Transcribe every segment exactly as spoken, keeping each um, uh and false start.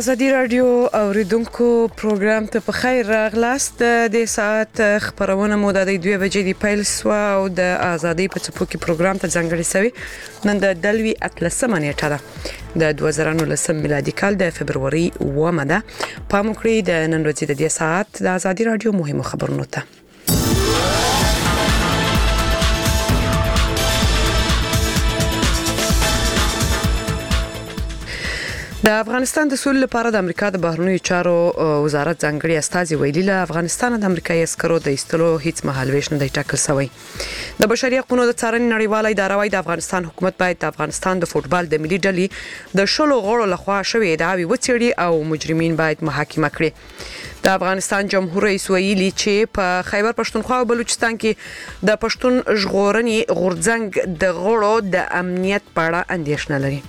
آزادي رادیو اوریدونکو پروګرام ته په خیر راغلاست. د ساعت خبرونه مو د دوه بجې دی پیل سو او د آزادي په څپو کې پروګرام ته ځانګړی سوی نن د دلوي اتلسمه نیټه ده د دوه زره نولسم میلادي کال د فبرवरी اوومه ده. پام وکړئ د نن ورځې د دې ساعت د آزادي رادیو مهمو خبرونو ته. د افغانستان د سولې لپاره د امریکا د بهرنیو چارو وزارت ځانګړي استازي ویلي له افغانستان د امریکایي عسکرو د ایستلو هیڅ مهالويش نه دی ټاکل شوی. د بشري حقوقو د څارنې نړیواله اداره وايي د افغانستان حکومت باید د افغانستان د فوتبال د ملي ډلې د شلو غړو لخوا شوی ادعاوې وڅېړي او مجرمین باید محاکمه کړي. د افغانستان جمهور رئیس ویلي چې په خیبر پښتونخوا او بلوچستان کې د پښتون ژغورنې غورځنګ د غړو د امنیت په اړه اندېښنه لري.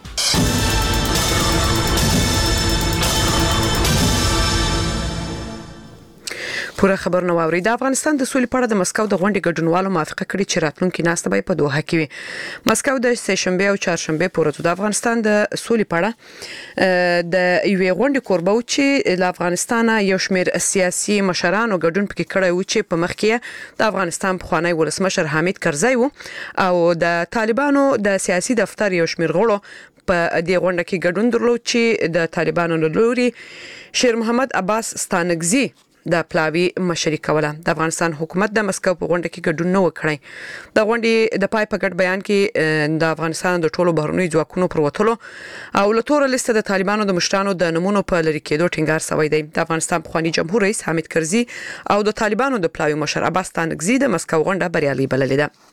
پوره خبر نو اوري. د افغانستان د سولې په اړه د مسکو د غونډې ګډونوالو موافقه کړې چې راتلونکي ناسته به په دوحه کې وي. مسکو د سه شنبه او چهارشنبه پورې د افغانستان د سولې په اړه د یوې غونډې کوربه و چې له افغانستان یو شمېر سیاسي مشرانو ګډون پکې کړی و چې په مخ کې د افغانستان پخوانی ولسمشر حامد کرزی و او د طالبانو د سیاسي دفتر یو شمېر غړو په دې غونډه کې ګډون درلود چې د طالبانو له لوري شیر محمد عباس ستانکزي د پلاوی مشري کوله. د افغانستان حکومت د مسکو په غونډه کې ګډون نه وکړي. د غونډې د پای په ګډ بیان کې د افغانستان د ټولو بهرنیو ځواکونو پر وټلو او له تور لیست د طالبانو د مشرانو د نمونو په لری کېدو ټینګار شوی دی. د افغانستان پخوانی جمهور رئیس حامد کرزي او د طالبانو د پلاوی مشر عباس ستانکزي د مسکو غونډه بریالي بللې ده.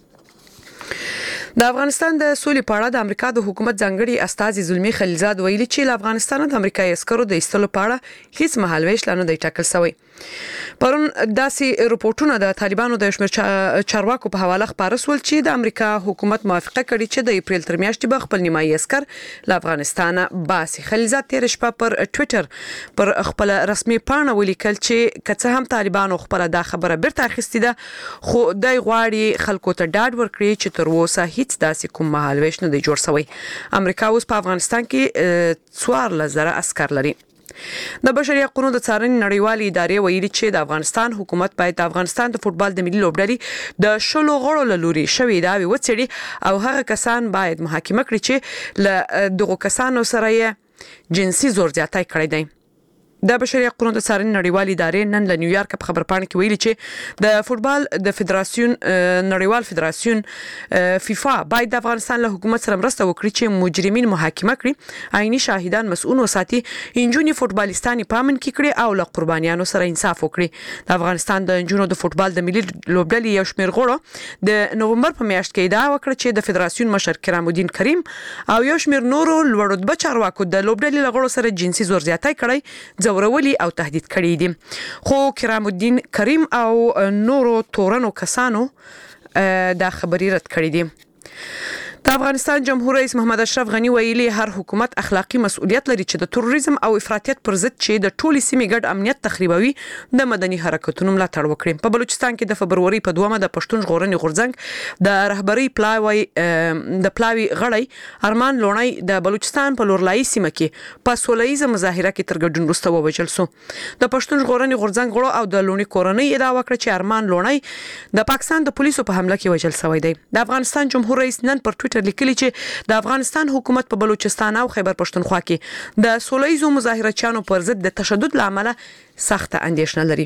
د افغانستان د سولې په اړه د امریکا د حکومت ځانګړي استازي زلمی خلیلزاد ویلي چې له افغانستان د امریکایي عسکرو د ایستلو په اړه هیڅ مهالويش نه دی ټاکل شوی. پرون داسې رپورټونه د طالبانو د شمېر چارواکو په حواله خبر سول چې د امریکا حکومت موافقه کړې چې د اپریل تر میاشتې به خپل نیمایي عسكر له افغانستان باسي. خلیلزاد تیر شپه پر ټوئیټر پر خپل رسمي پاڼه ولیکل چې کڅه هم طالبانو خپل دا خبره بیرته اخیستې ده خو دای غواړي خلکو ته ډاډ ورکړي چې تر اوسه هیڅ داسې کوم مهالويش نه دی جوړ شوی. امریکا اوس په افغانستان کې څوارلس زره عسكر لري. د بشري حقوقو د څارنې نړیوالې ادارې ویلي چې د افغانستان حکومت باید د افغانستان د فوتبال د ملي لوبډلې د شلو غړو له لوري شوی داوی وڅېړي او هغه کسان باید محاکمه کړي چې له دغو کسانو سره یې جنسي زور زیاتی کړی دی. د بشري حقوقو د څارنې نړیوالې ادارې نن له نیویارک په خبرپاڼه کې ویلي چې د فوتبال د فدراسیون نړیوال فدراسیون فیفا باید د افغانستان له حکومت سره مرسته وکړي چې مجرمین محاکمه کړي، عیني شاهدان مسؤل وساتي، انجونی فوتبالیستانې پامن کې کړي او له قربانیانو سره انصاف وکړي. د افغانستان د انجونو د فوتبال د ملي لوبډلې یو شمېر غړو د نومبر په میاشت کې ادعا وکړه چې د فدراسیون مشر کرام الدین کریم او یو شمېر نورو لوړ رتبه چارواکو د لوبډلې له غړو سره جنسي زور زیاتی کړی، ورولي او تهدید کړی دي. خو کرام الدین کریم او نورو تورنو کسانو دا خبري رد کړی دي. د افغانستان جمهور رئیس محمد اشرف غنی ویلي هر حکومت اخلاقی مسؤلیت لري چې د تروریزم او افراطیت پر ضد چې د ټولي سیمې ګډ امنیت تخریبوي د مدني حرکتونو ملاتړ وکړي. په بلوچستان کې د فبرवरी په دومه د پښتون ژغورنې غورځنګ د رهبری پلاوی د پلاوی غړی ارمان لونای د بلوچستان په لورلای سیمه کې په سولهیزه مظاهره کې تر ګډون وروسته ووجل سو. د پښتون ژغورنې غورځنګ غړو او د لونی کورنۍ ادعا وکړه چې ارمان لونای د پاکستان د پولیسو په حمله کې وجل شوی دی. د افغانستان جمهور رئیس نن پر لیکلي چې د افغانستان حکومت په بلوچستان او خیبر پښتونخوا کې د سولهیزو مظاهرچیانو پر ضد د تشدد لامل سخت اندېښنه لري.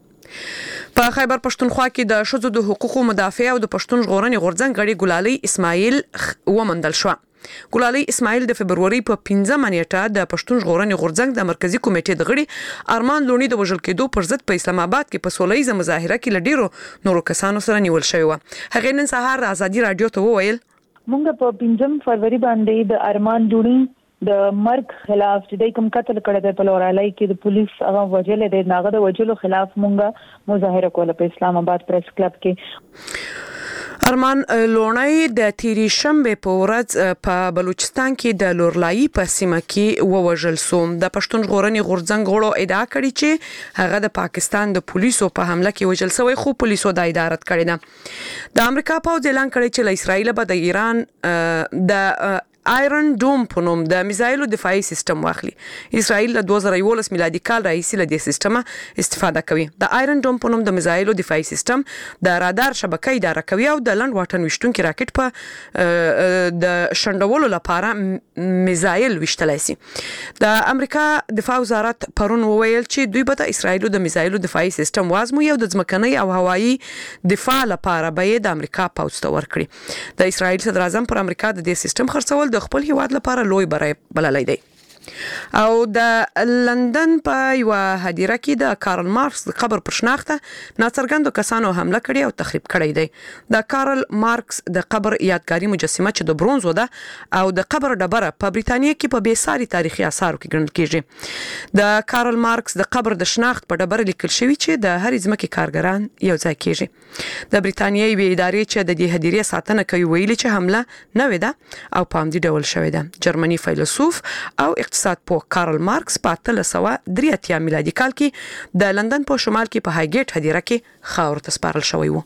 په خیبر پښتونخوا کې د ښځو د حقوقو مدافع او د پښتون ژغورنې غورځنګ غړي ګلالي اسماعیل ومندل شو. ګلالي اسماعیل د فبرवरी په پنځمه نیټه د پښتون ژغورنې غورځنګ د مرکزی کمیټې د غړي ارمان لونی د وژل کېدو پر ضد په اسلام آباد کې په سولهیزه مظاهره کې لډیرو نورو کسانو سره نیول شوی و. هغه نن سهار آزادي رادیو ته وویل مونږ په پنځم فروری باندې د ارمان لونی د مرګ خلاف چې د کوم قتل کړی دی په لورالای کې د پولیس هغه وجل دی ناغه د وجلو خلاف مونږه مظاهره کوله په اسلام آباد پریس کلب کې. ارمان لونای د تیری شنبه په ورځ په بلوچستان کې د لورلای په سیمه کې ووژل شو. د پښتون ژغورنې غورځنګ غړو ادعا کړې چې هغه د پاکستان د پولیسو په حمله کې وژل شوی خو پولیسو دا اداره کړې ده. د امریکا پوځ اعلان کړی چې له اسرایل به د ایران د آیرن دوم په نوم د میزایلو دفاعي سیستم واخلي. اسرائیل له دوه زره یولس میلادي کال راهیسې له دې سیستمه استفاده کوي. د آیرن دوم په نوم د میزایلو دفاعي سیستم د رادار شبکې اداره کوي او د لنډ واټن وشتونکي راکټ په د شندولو لپاره میزایل وشتلای شي. د امریکا دفاع وزارت پرون وویل چې دوی به د اسرائیل د میزایلو دفاعي سیستم وازموي او د ځمکنۍ او هوایي دفاع لپاره به د امریکا پوځ ته ورکړي. د اسرائیل صدر اعظم پر امریکا د دې سیستم خرڅول د خپل هیواد لپاره لوی بری بللی دی. او د لندن په یو هدیره کې د کارل مارکس د قبر پر شناخته ناڅرګندو کسانو حمله کړې او تخریب کړی دی. د کارل مارکس د قبر یادګاري مجسمه چې د برونز ده او د قبر ډبره په بریتانیا کې په بیساري تاریخي آثارو کې ګڼل کیږي. د کارل مارکس د قبر د شناخت په ډبره لیکل شوی چې د هرې ځمکې کارګران یو ځای کیږي. د بریتانیا یوې ادارې چې د دې هدیرې ساتنه کوي ویلي چې حمله نوې ده او په همدې ډول شوې ده. جرمني فیلسوف او اقتصاد پوه کارل مارکس په اتلس سوه درې اتیا میلادي کال کې د لندن په شمال کې په هایګیټ هدیره کې خاور ته سپارل شوی و.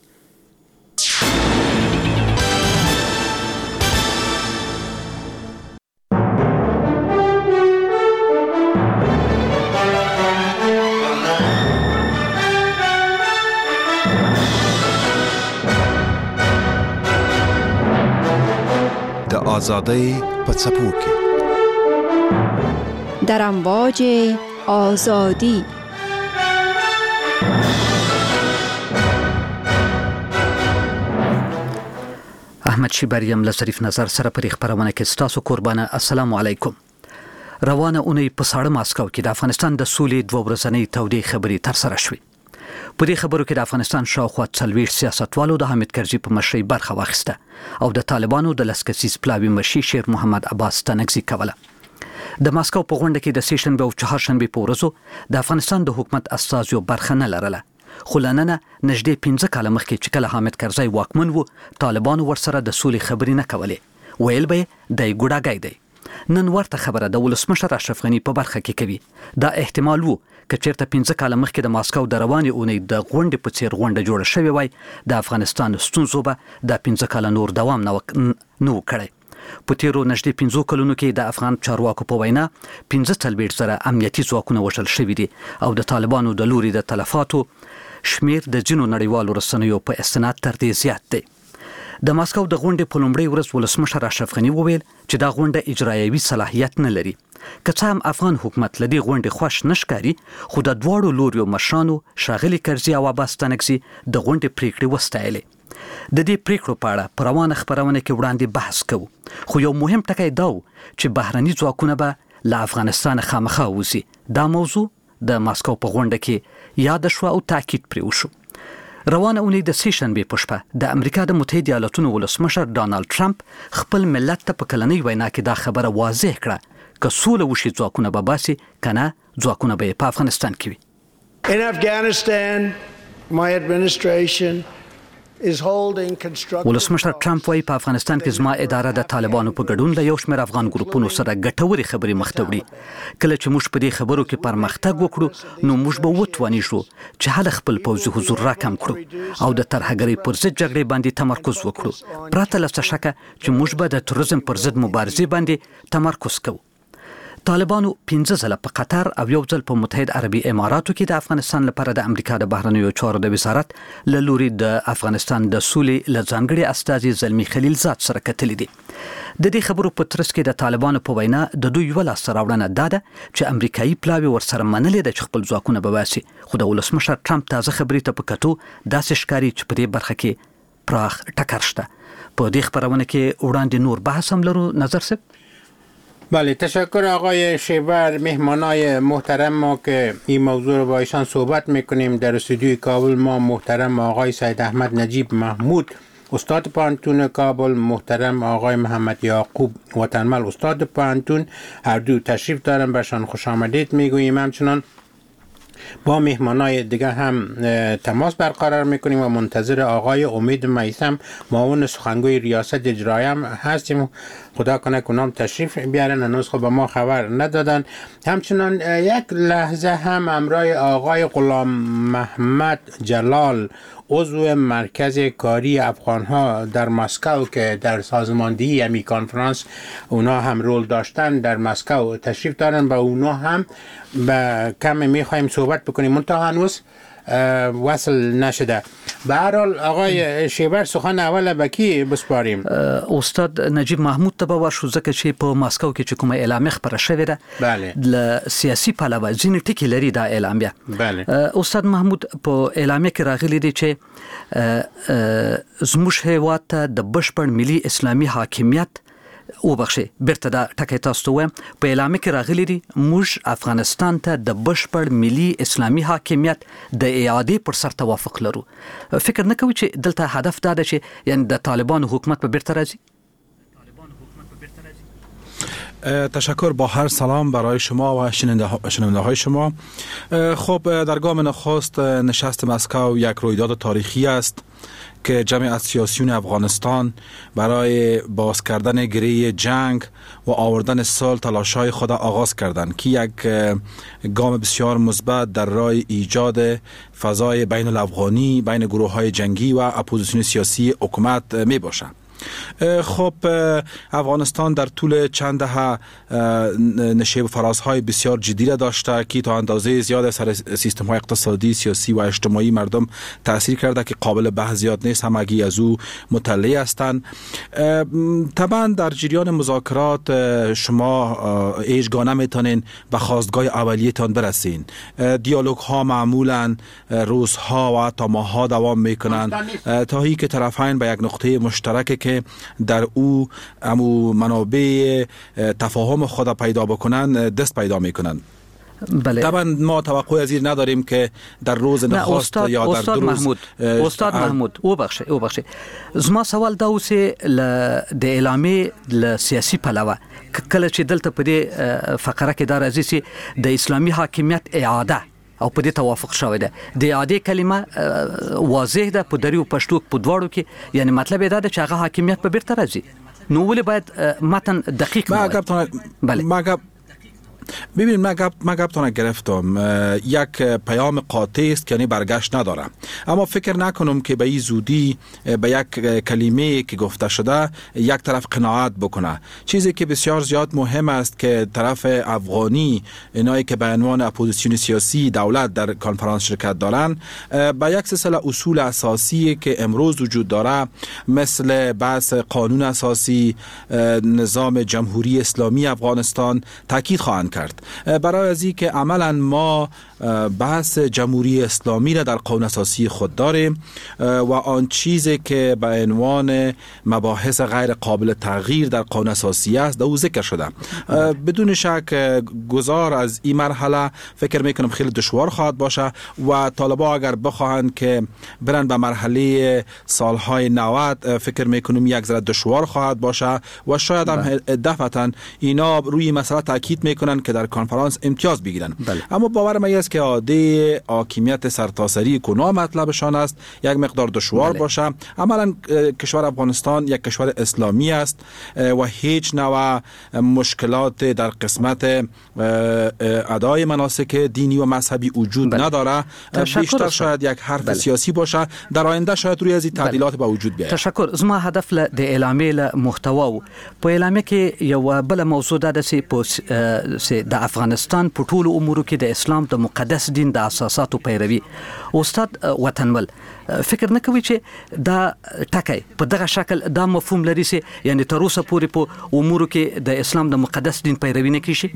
د آزادۍ په څپو کې در امواج آزادی. احمد شیبریم له ظریف نظر سره پر خبرونه کې ستاسو قربانه. السلام علیکم. روانه اونۍ په ساړه ماسکو کې د افغانستان د سولې دوه ورځنۍ تودې خبرې تر سره شوې. په دې خبرو کې د افغانستان شاوخوا څلوېښت سیاستوالو د حامد کرزي په مشرۍ برخه واخیسته او د طالبانو د لسکسیز پلاوي مشر شیر محمد عباس تنګزي کوله. د ماسکو په غونډه کې د سیشنبه او چهارشنبه په ورځو د افغانستان د حکومت استازیو برخه نه لرله. خو لننه نږدې پنځه کاله مخکې چې کله حامد کرزي واکمن و طالبانو ورسره د سولې خبرې نه کولې. ویل به د ګوډاګای دی. نن ورته خبره د ولسمشر اشرف غنی په برخه کې کوي. دا احتمال وو که چیرته پنځه کاله مخکې د ماسکو د روانې اونۍ د غونډې په څیر غونډه جوړه شوې وای د افغانستان ستونزو به د پنځه کاله نور دوام نه نو کړی. په تیرو نږدې پنځو کلونو کې د افغان چارواکو په وینا پنځه څلوېښت زره امنیتي ځواکونه وژل شوي دي او د طالبانو د لوري د تلفاتو شمیر د ځینو نړیوالو رسنیو په استناد تر دې زیات دی. د ماسکو د غونډې په لومړۍ ورځ ولسمشر اشرف غنی وویل چې دا غونډه اجرایوي صلاحیت نه لري. که څه هم افغان حکومت له دې غونډې خوښ نه ښکاري خو د دواړو لوریو مشرانو ښاغلي کرزي او عباس تنګزي د غونډې پریکړې وستایلې. د دې پریکړو په اړه په روانه خبرونه کې وړاندې بحث کوو. خو یو مهم ټکی دا و چې بهرني ځواکونه به له افغانستان خامخا وځي. دا موضوع د ماسکو په غونډه کې یاد شو او تاکید پرې وشو. روانه اونۍ د سیشنبه په شپه د امریکا د متحده ایالاتونو ولسمشر ډانلډ ټرمپ خپل ملت ته په کلنۍ وینا کې دا خبره واضح کړه که سوله وشي ځواکونه به باسي کنه ځواکونه به په افغانستان کې وي. In Afghanistan, my administration ولسمشر ټرمپ وايي په افغانستان کې زما اداره د طالبانو په ګډون له یو شمېر افغان ګروپونو سره ګټورې خبرې مخ ته وړي. کله چې موږ په دې خبرو کې پرمختګ وکړو نو موږ به وتوانیږو چې هله خپل پوځي حضور راکم کړو او د ترهګرۍ پر ضد جګړې باندې تمرکز وکړو. پرته له څه شکه چې موږ به د تروریزم پر ضد مبارزې باندې تمرکز کوو. طالبانو پنځه ځله په قطر او یو ځل په متحد عربي اماراتو کې د افغانستان لپاره د امریکا د بهرنیو چارو د وزارت له لوري د افغانستان د سولې له ځانګړي استازي زلمي خلیلزاد سره کتلي دي. د دې خبرو په ترڅ کې د طالبانو په وینا د دوی یو لاس راوړنه ده چې امریکایي پلاوی ورسره منلې ده چې خپل ځواکونه به واسي. خو د ولسمشر ټرمپ تازه خبرې ته په کتو داسې ښکاري چې په دې برخه کې پراخ ټکر شته. په دې خبرونه کې وړاندې نور بحث هم لرو. نظر صاحب. بله، تشکر آقای شیبر. مهمانای محترم ما که این موضوع رو با ایشان صحبت میکنیم در استودیوی کابل ما محترم آقای سید احمد نجیب محمود استاد پانتون کابل، محترم آقای محمد یعقوب وطنمل استاد پانتون، هر دو تشریف دارن، برشان خوش آمدید میگوییم. همچنان با مهمانای دیگه هم تماس برقرار میکنیم و منتظر آقای امید میثم معاون سخنگوی ریاست اجرایی هم هستیم. خدا کنه کنام تشریف بیارن، هنوز خب به ما خبر ندادن. همچنان یک لحظه هم امرای آقای غلام محمد جلال عضو مرکز کاری افغانها در مسکو که در سازماندهی امی کنفرانس اونا هم رول داشتن در مسکو تشریف دارن، با اونا هم به کم میخوایم صحبت بکنیم، منتها هنوز وصل نشده. به هر حال آقای شیبر سخن اول به کی بسپاریم؟ استاد نجیب محمود ته به ورشو ځکه چې په ماسکو کې چې کومه اعلامیه خبره شوې ده بله ل سیاسي پلوه ځینې ټکي لري دا اعلامیه. بله استاد محمود په اعلامیه کې راغلي دي چې زموږ هیواد ته د بشپړ ملي اسلامي حاکمیت او بخشي بیرته دا ټکی تاسو ته وایم په اعلامیه کې راغلي دي موږ افغانستان ته د بشپړ ملي اسلامي حاکمیت د اعادې پر سر توافق لرو. فکر نه کوي چې دلته هدف دا ده چې یعنی د طالبانو حکومت به بیرته راځي؟ تشکر، با هر سلام برای شما و شنونده های شما. خب در گام نخست نشست مسکو یک رویداد تاریخی است که جمعیت سیاسیون افغانستان برای باز کردن گره جنگ و آوردن صلح تلاش‌های خود آغاز کردند که یک گام بسیار مثبت در راه ایجاد فضای بین الافغانی بین گروه‌های جنگی و اپوزیسیون سیاسی حکومت می باشد. خب افغانستان در طول چند دهه نشیب فرازهای بسیار جدی را داشته که تا اندازه زیاد سر سیستم های اقتصادی، سیاسی و اجتماعی مردم تاثیر کرده که قابل بحث زیاد نیست، همگی از او مطلع هستند. طبعا در جریان مذاکرات شما هیچگاه نمیتونین به خواستگاه اولیه‌تان برسین. دیالوگ ها معمولا روزها و حتی ماه‌ها دوام میکنن تا هی که طرفین به یک نقطه مشترک که در او امو منابع تفاهم خود پیدا بکنن دست پیدا میکنن. بله. طبعا ما توقع از این نداریم که در روز نخست یا در استاد دو روز محمود استاد محمود او بخشه او بخشه زما سوال دا اوسه د اعلامیه ل سیاسي پلوه کله چې دلته په دې فقره کې دا راځي چې د اسلامي حاکمیت اعاده او په دې توافق شوی ده. د اعاده کلمه واضح ده په دریو پښتو په دواړو کې، یعنی مطلب دا ده چې هغه حاکمیت به بیرته راځي. نو ولې باید متن دقیق ما گفتم بله ما گفت ببینید ما گپ ما گفتم گرفتم یک پیام قاطع است که یعنی برگشت نداره، اما فکر نکنم که به این زودی به یک کلمه که گفته شده یک طرف قناعت بکنه. چیزی که بسیار زیاد مهم است که طرف افغانی اینایی که به عنوان اپوزیسیون سیاسی دولت در کنفرانس شرکت دارن به یک سلسله اصول اساسی که امروز وجود داره مثل بحث قانون اساسی، نظام جمهوری اسلامی افغانستان تاکید خواهند کرد. برای از این که عملا ما بحث جمهوری اسلامی را در قانون اساسی خود داریم و آن چیزی که به عنوان مباحث غیر قابل تغییر در قانون اساسی است در او ذکر شده. بدون شک گذار از این مرحله فکر میکنم خیلی دشوار خواهد باشه و طالبان اگر بخواهند که برن به مرحله سالهای نود فکر میکنم یک ذره دشوار خواهد باشه و شاید هم دفعتا اینا روی مسئله تاکید میکنن که در کنفرانس امتیاز بگیرن. بله. اما باور من است که عاده حاکمیت سرتاسری کنا مطلبشان است یک مقدار دشوار بله. باشه. عملا کشور افغانستان یک کشور اسلامی است و هیچ نوع مشکلات در قسمت ادای مناسک دینی و مذهبی وجود بله. نداره. بیشتر شاید یک حرف بله. سیاسی باشه. در آینده شاید روی از این تعدیلات به وجود بیاید. تشکر. زما هدف له د اعلامیه له محتوا په اعلامیه کې یو بل موضوع ده چې د افغانستان په ټولو امورو کې د اسلام د مقدس دین د اساساتو پیروي. استاد وطنول فکر نه کوي چې دا ټکی په دغه شکل دا مفهوم لري چې یعنی تر اوسه پورې په امورو کې د اسلام د مقدس دین پیروي نه کیږي؟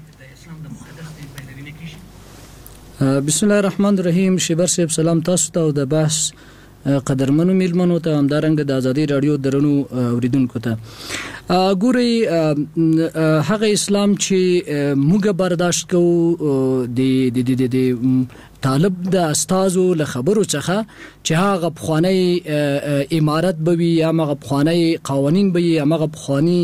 بسم الله الرحمن الرحیم. شیبر صاحب سلام تاسو ته او د بحث قدرمنو میلمنو ته همدارنګه د ازادي رادیو درنو اوریدونکو ته ګوري هغه اسلام چې موږ برداشت کوو د د د طالب د استادو له خبرو څخه چې هغه بخوانی امارت به وي یا هغه بخوانی قوانین به وي هغه بخوانی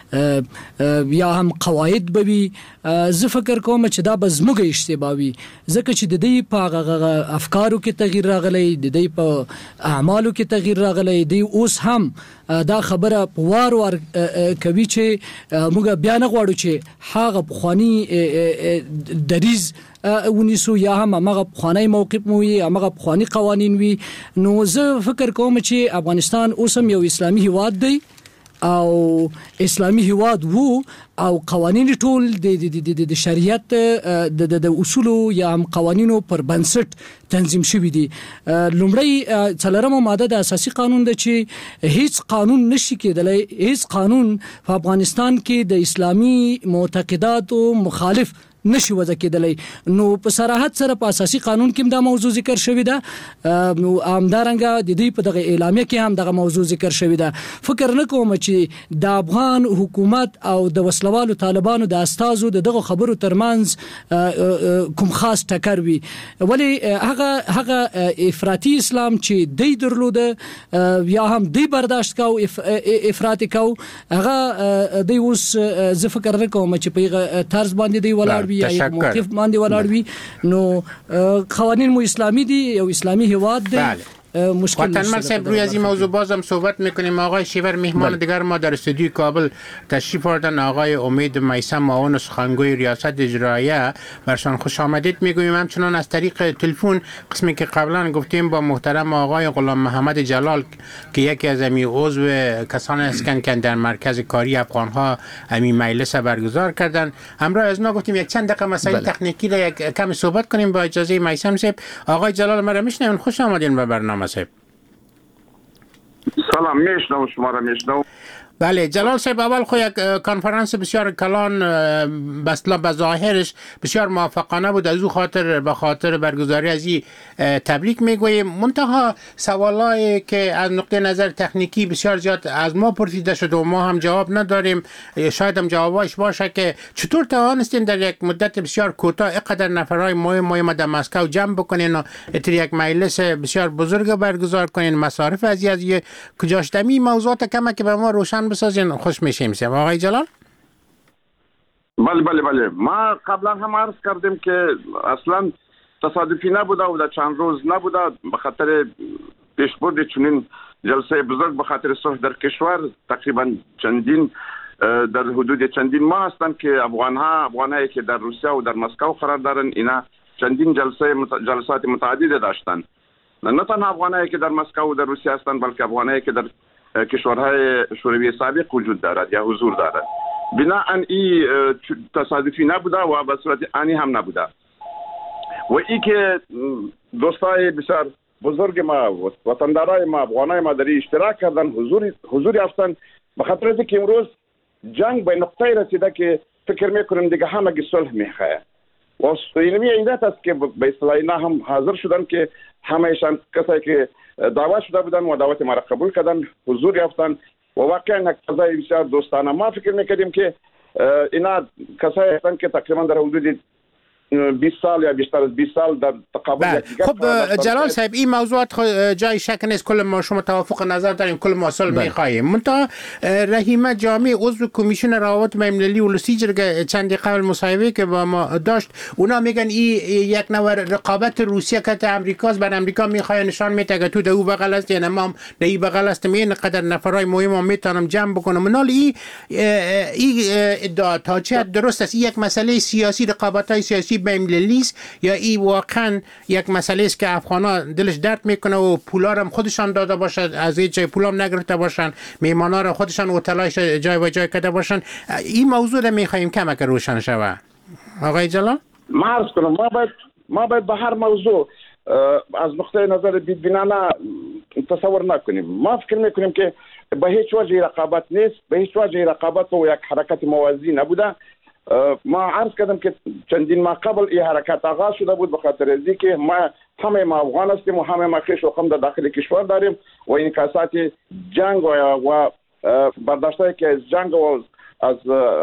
یا هم قواعد بوي زه فکر کوم چې دا به زموږ اشتباه وي ځکه چې د دې په افکارو کې تغییر راغلی د دې په اعمالو کې تغییر راغلی دی اوس هم دا خبره په وار وار کوي چې موږ بیا نه غواړو چې هغه بخوانی دریز ونیسو یا هم هغه بخوانی موقف مو وي هغه بخوانی قوانین وي نو زه فکر کوم چې افغانستان اوس هم یو اسلامي هیواد دی او اسلامي هیواد وو او قوانین ټول د د شریعت د د اصول یا هم قوانینو پر بنسټ تنظیم شوی دي لومړی څلورمه ماده د اساسي قانون د چې هیڅ قانون نشي کېدلی هیڅ قانون په افغانستان کې د اسلامي معتقداتو مخالف نشي وضع کېدلی نو په صراحت سره په اساسي قانون کې دا موضوع ذکر شوی ده نو امدارنګه د دې په دغه اعلامیه کې هم دغه موضوع ذکر شوی ده فکر نه کوم چې د افغان حکومت او د وسلوالو طالبانو د استازو دغه خبرو ترمنځ کوم خاص ټکر وي ولی هغه هغه افراطي اسلام چې دی درلوده یا هم دی برداشت کاو افراطي کاو هغه دی اوس زه فکر نه کوم چې په طرز باندې دی ولاړ یا یک موقف باندې ولاړ وي نو قوانین مو اسلامی دي او اسلامی هیواد دی مشکل وطنمند صاحب روی از این موضوع بازم صحبت میکنیم. آقای شیور میهمان دیگر ما در استودیوی کابل تشریف آوردن آقای امید میثم معاون سخنگوی ریاست اجراییه برشان خوش آمدید میگوییم. همچنان از طریق تلفن قسمی که قبلا گفتیم با محترم آقای غلام محمد جلال که یکی از امی عضو کسانی هستند که در مرکز کاری افغانها امی مجلس برگزار کردن همراه از ما گفتیم یک چند دقیقه مسائل بله. تکنیکی را یک کمی صحبت کنیم با اجازه میثم صاحب. آقای جلال مرا میشنوین؟ خوش آمدین به برنامه صاحب. سلام میشنم شما را میشنم. بله جلال صاحب اول خو یک کنفرانس بسیار کلان بسلا بظاهرش بسیار موفقانه بود از او خاطر به خاطر برگزاری از این تبریک میگوییم. منتها سوالایی که از نقطه نظر تکنیکی بسیار زیاد از ما پرسیده شد و ما هم جواب نداریم شاید هم جوابش باشه که چطور توانستین در یک مدت بسیار کوتاه اینقدر نفرای مهم مهم در مسکو جمع بکنین و اتر یک مجلس بسیار بزرگ برگزار کنین مصارف از از کجاش دمی موضوعات کما که به ما روشن بسازین خوش میشیم. سیم آقای جلال. بله بله بله ما قبلا هم عرض کردیم که اصلا تصادفی نبوده و در چند روز نبوده به خاطر پیشبرد چنین جلسه بزرگ به خاطر صلح در کشور تقریبا چندین در حدود چندین ماه هستند که افغانها افغانایی که در روسیه و در مسکو قرار دارن اینا چندین جلسه جلسات متعدده داشتن نه تنها افغانایی که در مسکو و در روسیه هستند بلکه افغانایی که در کشورهای شوروی سابق وجود دارد یا حضور دارد. بناهن این تصادفی نبوده و به صورت آنی هم نبوده و این که دوستای بسیار بزرگ ما وطندارای ما افغانای ما در اشتراک کردن حضور حضور یافتن به خاطر اینکه امروز جنگ به نقطه‌ای رسیده که فکر میکنیم دیگه همگی صلح میخواه و اینمی عیدت است که به اصطلاح اینا هم حاضر شدن که همهشان کسایی که دعوت شده بودن و دعوت ما را قبول کردن حضور یافتن و واقعا قضای بسیار دوستانه. ما فکر میکردیم که اینا کسایی هستند که تقریبا در حدود بیست سال یا بیشتر از بیست سال در تقابل. خب جلال صاحب این موضوعات جای شک نیست کل ما شما توافق نظر داریم کل ما صلح میخواهیم. منتها رحیمه جامع عضو کمیسیون روابط بین‌المللی و سیجر چند قبل مصاحبه که با ما داشت اونا میگن این یک نوع رقابت روسیه که امریکاست بر امریکا میخواد نشان میده که تو دو بغل است یعنی ما در این بغل است این قدر نفرای مهم میتونم جمع بکنم. منال این این ادعا تا چه درست است یک مسئله سیاسی رقابت‌های سیاسی بین‌المللی است یا این واقعا یک مسئله است که افغانا دلش درد میکنه و پولا هم خودشان داده باشد از این جای پولام نگرفته باشن میهمانا را خودشان هتل‌هاش جای و جای کرده باشن. این موضوع رو میخوایم کمک روشن شود. آقای جلال ما عرض کنم ما باید ما باید به هر موضوع از نقطه نظر بی‌بینانه تصور نکنیم. ما فکر میکنیم که به هیچ وجه رقابت نیست به هیچ وجه رقابت و یک حرکت موازی نبوده. ما عرض کردم که چندین ماه قبل این حرکت آغاز شده بود به خاطر از اینکه ما همه ما افغان هستیم و همه ما خویش و خم در داخل کشور داریم و انعکاسات جنگ و برداشتایی که از جنگ و از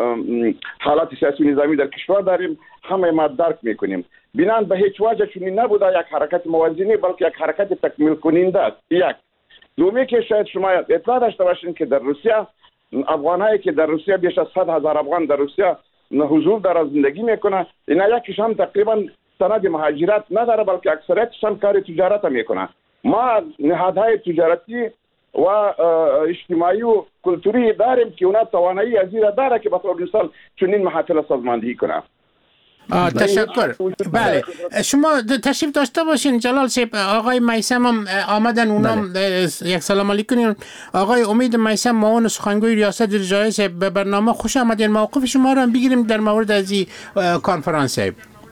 حالات سیاسی و نظامی در کشور داریم همه ما درک میکنیم. بنان به هیچ وجه چنین نبوده یک حرکت موازی بلکه یک حرکت تکمیل کننده است. یک دومی که شاید شما اطلاع داشته باشین که در روسیه افغانایی که در روسیه بیش از صد هزار افغان در روسیه حضور داره، زندگی میکنه. اینا یکیش هم تقریبا سند مهاجرت نداره، بلکه اکثریتشان کار تجارت میکنه. ما نهادهای تجارتی و اجتماعی و کلتوری داریم که اونا توانایی از این داره که به طور مثال چنین محافل سازماندهی کنه. تشکر. بله شما تشریف داشته باشین جلال صاحب. آقای میثم هم آمدن، اونا یک سلام علیکم. آقای امید میثم معاون سخنگوی ریاست رجایی صاحب، به برنامه خوش آمدین. موقف شما رو هم بگیریم در مورد از این کنفرانس صاحب.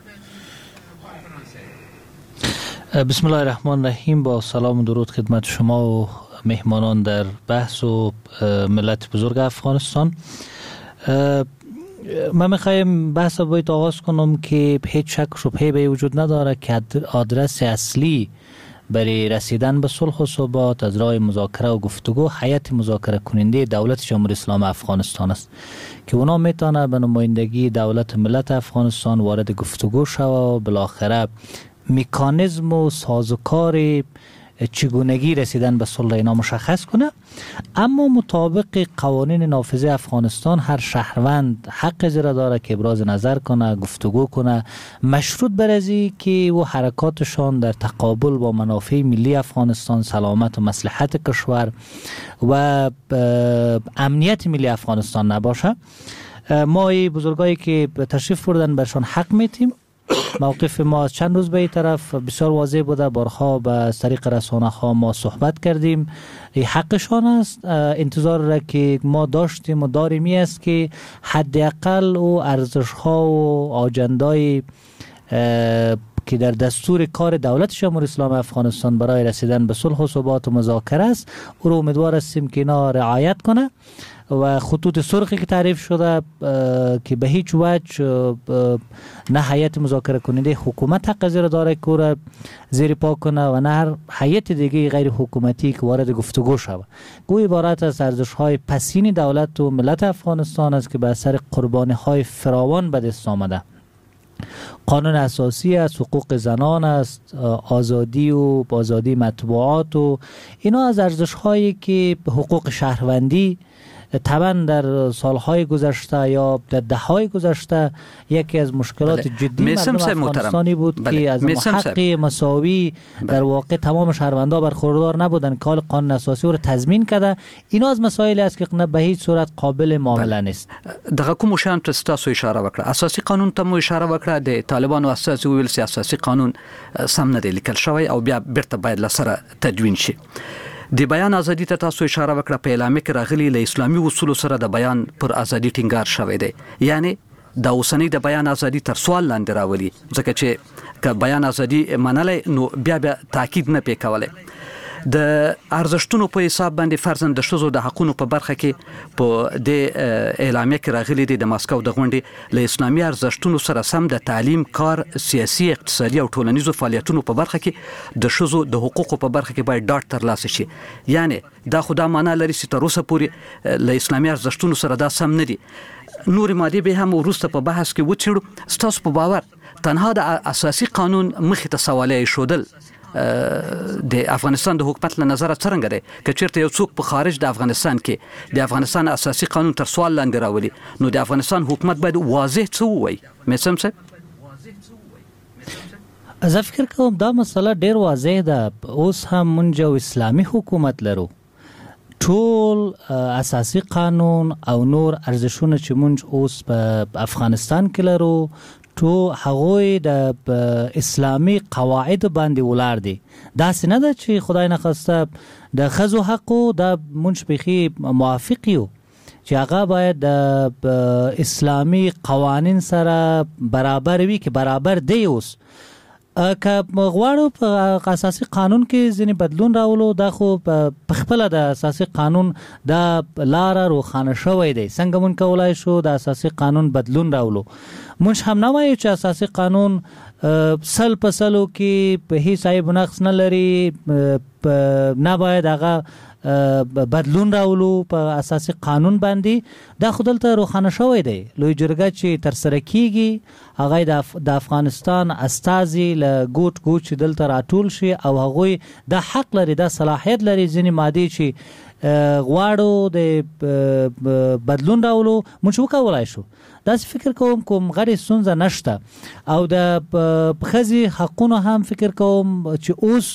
بسم الله الرحمن الرحیم. با سلام و درود خدمت شما و مهمانان در بحث و ملت بزرگ افغانستان. من میخوایم بحث رو باید آغاز کنم که هیچ شک و شبهه به وجود نداره که آدرس اصلی برای رسیدن به صلح و ثبات از راه مذاکره و گفتگو هیئت مذاکره کننده دولت جمهوری اسلامی افغانستان است که اونا میتونه به نمایندگی دولت ملت افغانستان وارد گفتگو شود و بالاخره مکانیزم و سازوکار چگونگی رسیدن به صلح اینا مشخص کنه. اما مطابق قوانین نافذه افغانستان هر شهروند حق زیرا داره که ابراز نظر کنه، گفتگو کنه، مشروط بر ازی که و حرکاتشان در تقابل با منافع ملی افغانستان، سلامت و مصلحت کشور و امنیت ملی افغانستان نباشه. ما بزرگایی که تشریف بردن برشان حق میتیم. موقف ما از چند روز به این طرف بسیار واضح بوده، بارها به طریق رسانه ها ما صحبت کردیم. این حقشان است. انتظار را که ما داشتیم و داریم این است که حداقل و ارزش ها و آجندای که در دستور کار دولت جمهوری اسلامی افغانستان برای رسیدن به صلح و ثبات و مذاکره است، او رو امیدوار هستیم که اینا رعایت کنه و خطوط سرخی که تعریف شده که به هیچ وجه نه هیئت مذاکره کننده حکومت حق زیر داره که او را زیر پا کنه و نه هر هیئت دیگه غیر حکومتی که وارد گفتگو شود. گوی عبارت از ارزش های پسین دولت و ملت افغانستان است که به اثر قربانی های فراوان به دست آمده. قانون اساسی است، حقوق زنان است، آزادی و آزادی مطبوعات و اینا از ارزش هایی که حقوق شهروندی طبعا در سالهای گذشته یا در دههای گذشته یکی از مشکلات بله. جدی مردم افغانستانی بود بله. که از حق مساوی بله. در واقع تمام شهروندان برخوردار نبودن که حال قانون اساسی رو تضمین کرده. اینا از مسائلی است که به هیچ صورت قابل معامله نیست. دغه کوم شان ته تاسو اشاره وکړه، اساسي قانون ته مو اشاره وکړه. د طالبانو اساسي ویل سي اساسي قانون سم نه دی لیکل شوی او بیا بیرته باید لسره تدوین شي. د بیان ازادي ته تاسو اشاره وکړه. په اعلامیه کې راغلي له اسلامي اصولو سره د بیان پر ازادي ټینګار شوی دی، یعنی د اوسنۍ د بیان ازادي تر سوال لاندې راولي، ځکه چې که بیان ازادي منلای نو بیا بیا تاکید نه پې کولی. د ارزښتونو په حساب باندې فرضاً د ښځو د حقونو په برخه کې په د اعلامیه کې راغلي دي د ماسکو د غونډې له اسلامي ارزښتونو سره سم د تعلیم، کار، سیاسي، اقتصادي او ټولنیزو فعالیتونو په برخه کې د ښځو د حقوقو په برخه کې باید ډاډ ترلاسه شي. یعنی دا خو دا معنا لري چې تر اوسه پورې له اسلامي ارزښتونو سره دا سم نه دي. نورې مادې به هم وروسته په بحث کې وڅېړو. ستاسو په باور تنها د اساسي قانون مخې ته سوالیه ایښودل د افغانستان د حکومت له نظر څنګه دی؟ که چیرته یو څوک په خارج د افغانستان کې د افغانستان اساسي قانون تر سوال لاندې راولي، نو د افغانستان حکومت باید واضح څه ووایي. میثم صاحب زه فکر کوم دا مسله ډیر واضح ده. اوس هم مونږ یو اسلامي حکومت لرو. ټول اساسي قانون او نور ارزښتونه چې مونږ اوس په افغانستان کې لرو تو هغوی د اسلامی قواعد باندې ولاړ دي. دا څنګه ده چې خدای نه خواسته د ښځو حقو د مونږ بخي موافق یو چې هغه باید د اسلامی قوانین سره برابر وي، کې برابر دی. اوس که غواړو په اساسي قانون کې ځینې بدلون راولو، دا خو په خپله د اساسي قانون دا لاره روښانه شوی دی. څنګه مونږ کولای شو د اساسي قانون بدلون راولو؟ مونږ هم نه وایو چې اساسي قانون سل په سلو کې په هیڅ عیب نقص نه لري، نه باید هغه بدلون راولو په اساسي قانون باندې. دا خو دلته روښانه شوی دی. لوی جرګه چې ترسره کیږي هغه د افغانستان استازي له ګوټ ګوټ چې دلته راټول شي او هغوی دا حق لري، دا صلاحیت لري ځینې مادې چې غواړو د بدلون راولو موږ وکولای شو. دا فکر کوم کوم غړي ستونزه نشته او د خزي حقونو هم فکر کوم چې اوس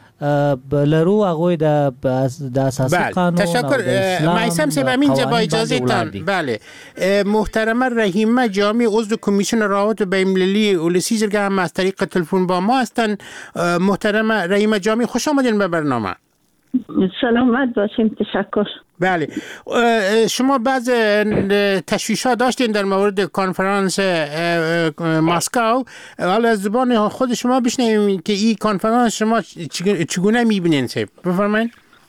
لرو هغه د د اساسي قانون. تشکر معیسم صاحب. همینجا با اجازهتان بله محترمه رحیمه جامی عضو کمیسیون روابط بین‌المللی اولسی جرگه هم از طریق تلفن با ما هستن. محترمه رحیمه جامی خوش آمدین به برنامه. سلامت باشیم. تشکر. بله شما بعض تشویشات داشتین در مورد کنفرانس مسکو. حالا از زبان خود شما بشنویم که این کنفرانس شما چگونه میبینین؟ بفرمایید.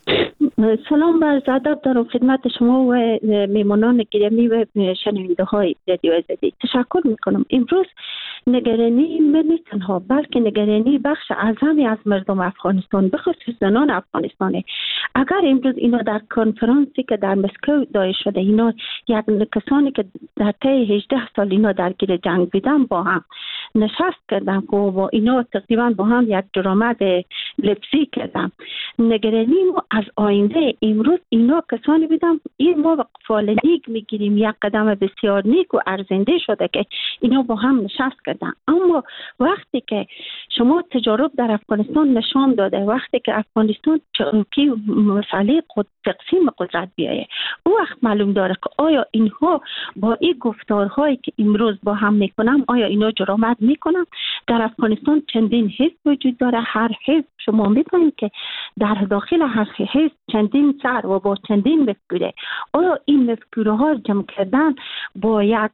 سلام و عرض ادب دارم خدمت شما و میمانان گرامی و شنونده های رادیو آزادی. تشکر میکنم. امروز نگرانی من تنها بلکه نگرانی بخش اعظمی از مردم افغانستان به خصوص زنان افغانستانه. اگر امروز اینا در کنفرانسی که در مسکو دایر شده اینا یک کسانی که در طی هجده سال اینا درگیر جنگ بودن با هم نشست کردن و با اینا تقریبا با هم یک درآمد لفظی کردن. نگرانی ما از آینده امروز اینا کسانی بودن این ما فعال نیک میگیریم یک قدم بسیار نیک و ارزنده شده که اینا با هم نشست کردن. اما وقتی که شما تجارب در افغانستان نشان داده وقتی که افغانستان چروکی مسئله قد تقسیم قدرت بیایه او وقت معلوم داره که آیا اینها با این گفتارهایی که امروز با هم میکنم آیا اینا جرأت میکنن. در افغانستان چندین حزب وجود داره. هر حزب شما میبینید که در داخل هر حزب چندین سر و با چندین مفکوره. آیا این مفکوره ها جمع کردن با یک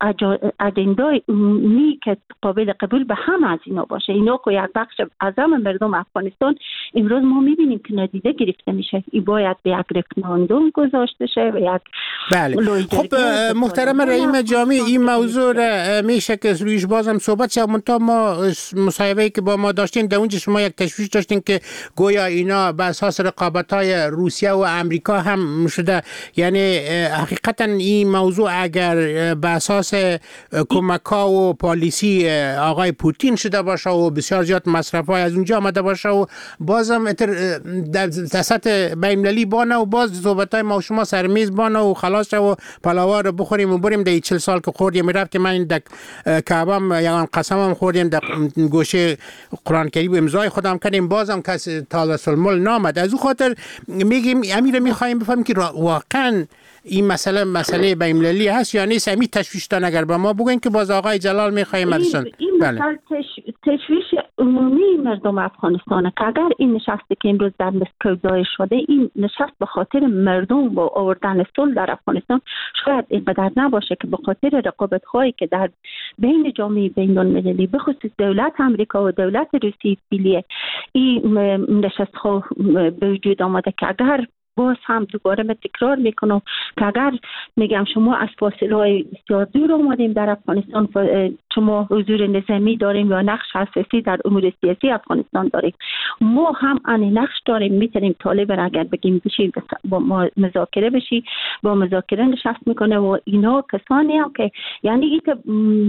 اجندای عمومی که قابل قبول به هم از اینا باشه اینا که یک بخش اعظم مردم افغانستان امروز ما میبینیم که نادیده گرفته میشه. این باید به یک رفراندوم گذاشته شه و یک بله. خب محترم رحیم جامی این موضوع را میشه که رویش بازم صحبت شد. منتها ما مصاحبه‌ای که با ما داشتین در اونجا شما یک تشویش داشتین که گویا اینا به اساس رقابت‌های روسیه و امریکا هم شده. یعنی حقیقتا این موضوع اگر به اساس کمک‌ها و پالیسی آقای پوتین شده باشه و بسیار زیاد مصرف‌های از اونجا آمده باشه و بازم در سطح بین‌المللی بانه و باز صحبت‌های ما و شما سرمیز بانه و خلاص و پلاوا رو بخوریم و بریم در چهل سال که خوردیم میرفت که من در کعبم یگان قسمم خوردیم در گوشه قرآن کریم امضای خودم کردیم بازم کسی تالس المل نامد. از او خاطر میگیم امیر میخوایم بفهمیم که واقعا این مسئله مسئله بین‌المللی هست یا نیست. همین تشویش تا نگر با ما بگوین که باز آقای جلال میخوایم ازشون. این مسئله تشویش عمومی مردم افغانستانه که اگر این نشستی که امروز در مسکو دایر شده این نشست به خاطر مردم با آوردن صلح در افغانستان شاید اینقدر نباشه که به خاطر رقابت هایی که در بین جامعه بین‌المللی به خصوص دولت امریکا و دولت روسیه فعلیه این نشست ها به وجود آمده که اگر باز هم دوباره من تکرار میکنم که اگر میگم شما از فاصله های بسیار دور آمدیم در افغانستان شما حضور نظامی داریم یا نقش اساسی در امور سیاسی افغانستان داریم ما هم ان نقش داریم میتونیم طالب را اگر بگیم بشی با ما مذاکره بشی با مذاکره نشست میکنه و اینا کسانی هم که یعنی این که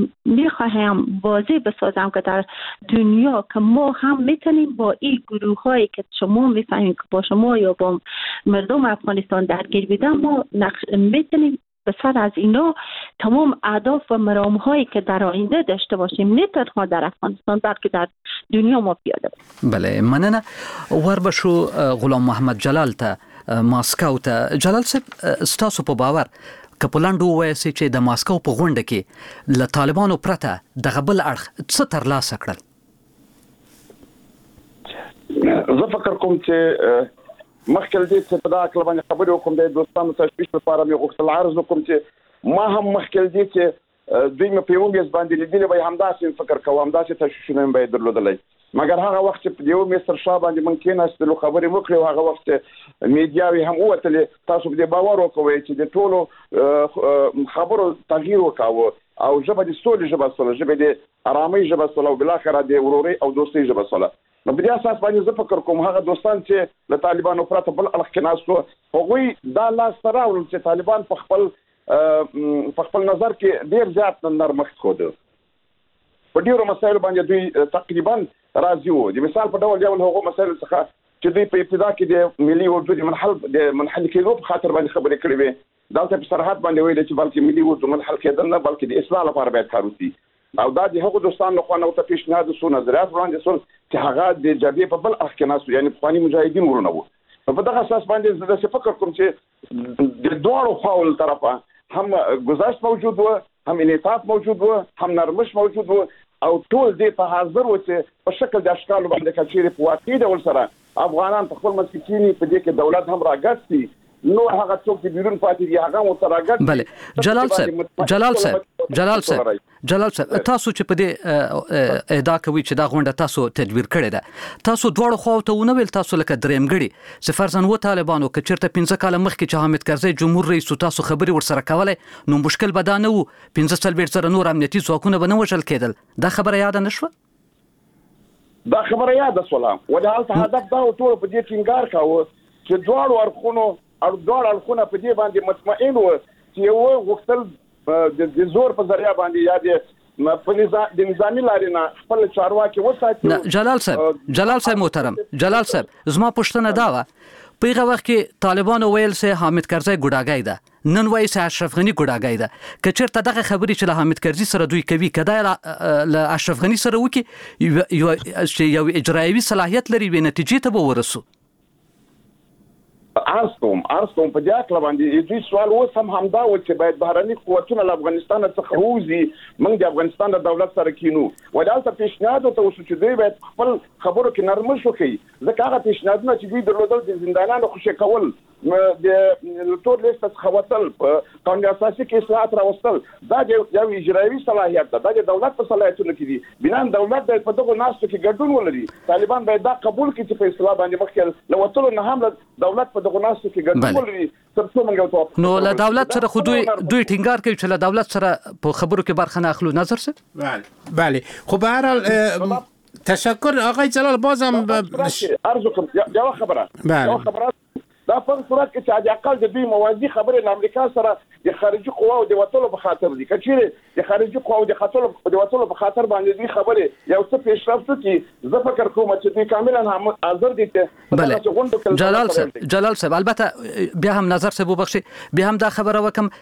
میخواهم واضح بسازم که در دنیا که ما هم میتونیم با این گروه هایی که شما میفهمید که با شما یا با مردم افغانستان درگیر بودن ما نقش میتونیم به سر از اینا تمام اهداف و مرام‌هایی که در آینده داشته باشیم نه تنها در افغانستان بلکه در دنیا ما پیاده باشیم. بله مننه. ور بشو غلام محمد جلال ته ماسکو ته. جلال صاحب ستاسو په باور که په لاندو وایسي چې د ماسکو په غونډه کې له طالبانو پرته دغه بل اړخ څه ترلاسه کړل؟ زه فکر کوم چې مخکې دې چې په دا کله باندې خبرې وکړم د دوستانو تشویش لپاره مې غوښتل عرض وکړم چې ما هم مخکې دې چې دوی مې په یو میز باندې لیدلي وای همداسې فکر کوم همداسې تشویشونه مې باید درلودلی مګر هغه وخت چې په یو میز تر شا باندې مونږ کېناستلو خبرې وکړې او هغه وخت میډیاوې هم ووتلې تاسو په دې باور وکوئ چې د ټولو خبرو تغییر وکاوه او ژبه د سولې ژبه سوله ژبه د ارامۍ ژبه سوله او بالاخره د ورورۍ او دوستۍ ژبه سوله. نو په دې اساس باندې زه فکر کوم هغه دوستان چې له طالبانو پرته بل اړخ کې ناستو هغوی دا لاس ته راوړل چې طالبان په خپل په خپل نظر کې ډېر زیات نرمښت ښوده په ډېرو مسایلو باندې دوی تقریبا راضي وو. د مثال په ډول یو له هغو مسایلو څخه چې دوی په ابتدا کې د ملي وجود منحل د منحل کېدو په خاطر باندې خبرې کړې وې دلته په صراحت باندې ویل چې بلکې ملي وجود منحل کېدل نه بلکې د اصلاح لپاره باید کار وشي او دا د هغو دوستانو لخوا نو ته پیشنهاد شو نظریات وړاندې شول چې هغه د جبهې په بل اړخ کې ناست یعنی پخواني مجاهدین ورونه وو په دغه اساس باندې زه داسې فکر کوم چې د دواړو خواو له طرفه هم گذشت موجود و هم انعطاف موجود و هم نرمش موجود و او ټول دې په حاضر و چې په شکل د اشکالو باندې کچېرې په واقعي ډول سره افغانان په خپل منځ کې کینی په دې کې دولت هم راګرځي نو هغه څوک چې بیرون پاتې دي هغه متراګر بله جلال صاحب جلال صاحب جلال صاحب جلال صاحب تاسو چې په دې ادعا کوي چې دا غونډه تاسو تدویر کړې ده تاسو دواړو خواو ته ونه ویل تاسو لکه درېمګړي چې فرضاً و طالبانو که چېرته پنځه کاله مخکې چې حامد کرزی جمهور رئیس تاسو خبرې ورسره کولای نو مشکل به دا نه و پنځه څلوېښت زره نور امنیتي ځواکونه به نه وژل کېدل دا خبره یاده نه شوه دا خبره یاده شوله ولې هلته هدف دا و ټولو په دې ټینګار کاوه چې دواړو اړخونو او دواړه اړخونه په دې باندې مطمئن وو چې یو غوښتل د زور په ذریعہ باندې یا د په د نظامی لارې نه خپل چارواکي وساتي جلال صاحب جلال صاحب محترم جلال صاحب زما پوښتنه دا وه په هغه وخت کې طالبانو ویل چې حامد کرزی ګوډاګی ده نن وایي چې اشرف غني ګوډاګی ده که چېرته دغه خبرې چې له حامد کرزي سره دوی کوي که دا له اشرف غني سره وکړي چې یو اجرایوي صلاحیت لري وي نتیجې ته به ورسو عرض کوم عرض کوم په دې اړه باندې دوی سوال اوس هم همدا و چې باید بهرني قوتونه له افغانستان څخه ووځي موږ د افغانستان د دولت سره کینو ولالته پیشنهاد ته وشو چې دوی باید خپل خبرو کې نرمش وکړي ځکه هغه پیشنهادونه چې دوی درلودل د زندانانو خوشي کول د ټول لیست څخه وصل قانون اساسي کې اصلاحات راوستل دا یو اجرایوي صلاحیت ده د دولت په صلاحیتونو کې دي بنان دولت د په دغه ناستو کې ګډون ولري طالبان باید دا قبول کړي چې په اصلاح باندې مخکې لوتلو نه هم دولت په دغه ناستو کې ګډون ولري ترڅو موږ نو له دولت سره خو دوی دوی ټینګار کوي چې له دولت سره په خبرو کې برخه نه اخلو نظر څه بله بله خب به هر حال تشکر آقای جلال بازم ارزو کوم یو خبره یو خبره دا په صورت کې چې د اقل د دوی موازی خبرې له امریکا سره د خارجي قواو د وټولو په خاطر دي کچېره د خارجي قواو د خاطر د وټولو په خاطر باندې دوی خبرې یو څه پیشرفت کوي زه فکر کوم چې دوی کاملا هم حاضر دي ته جلال صاحب جلال صاحب البته بیا هم نظر صاحب وبخشي بیا هم دا خبره وکم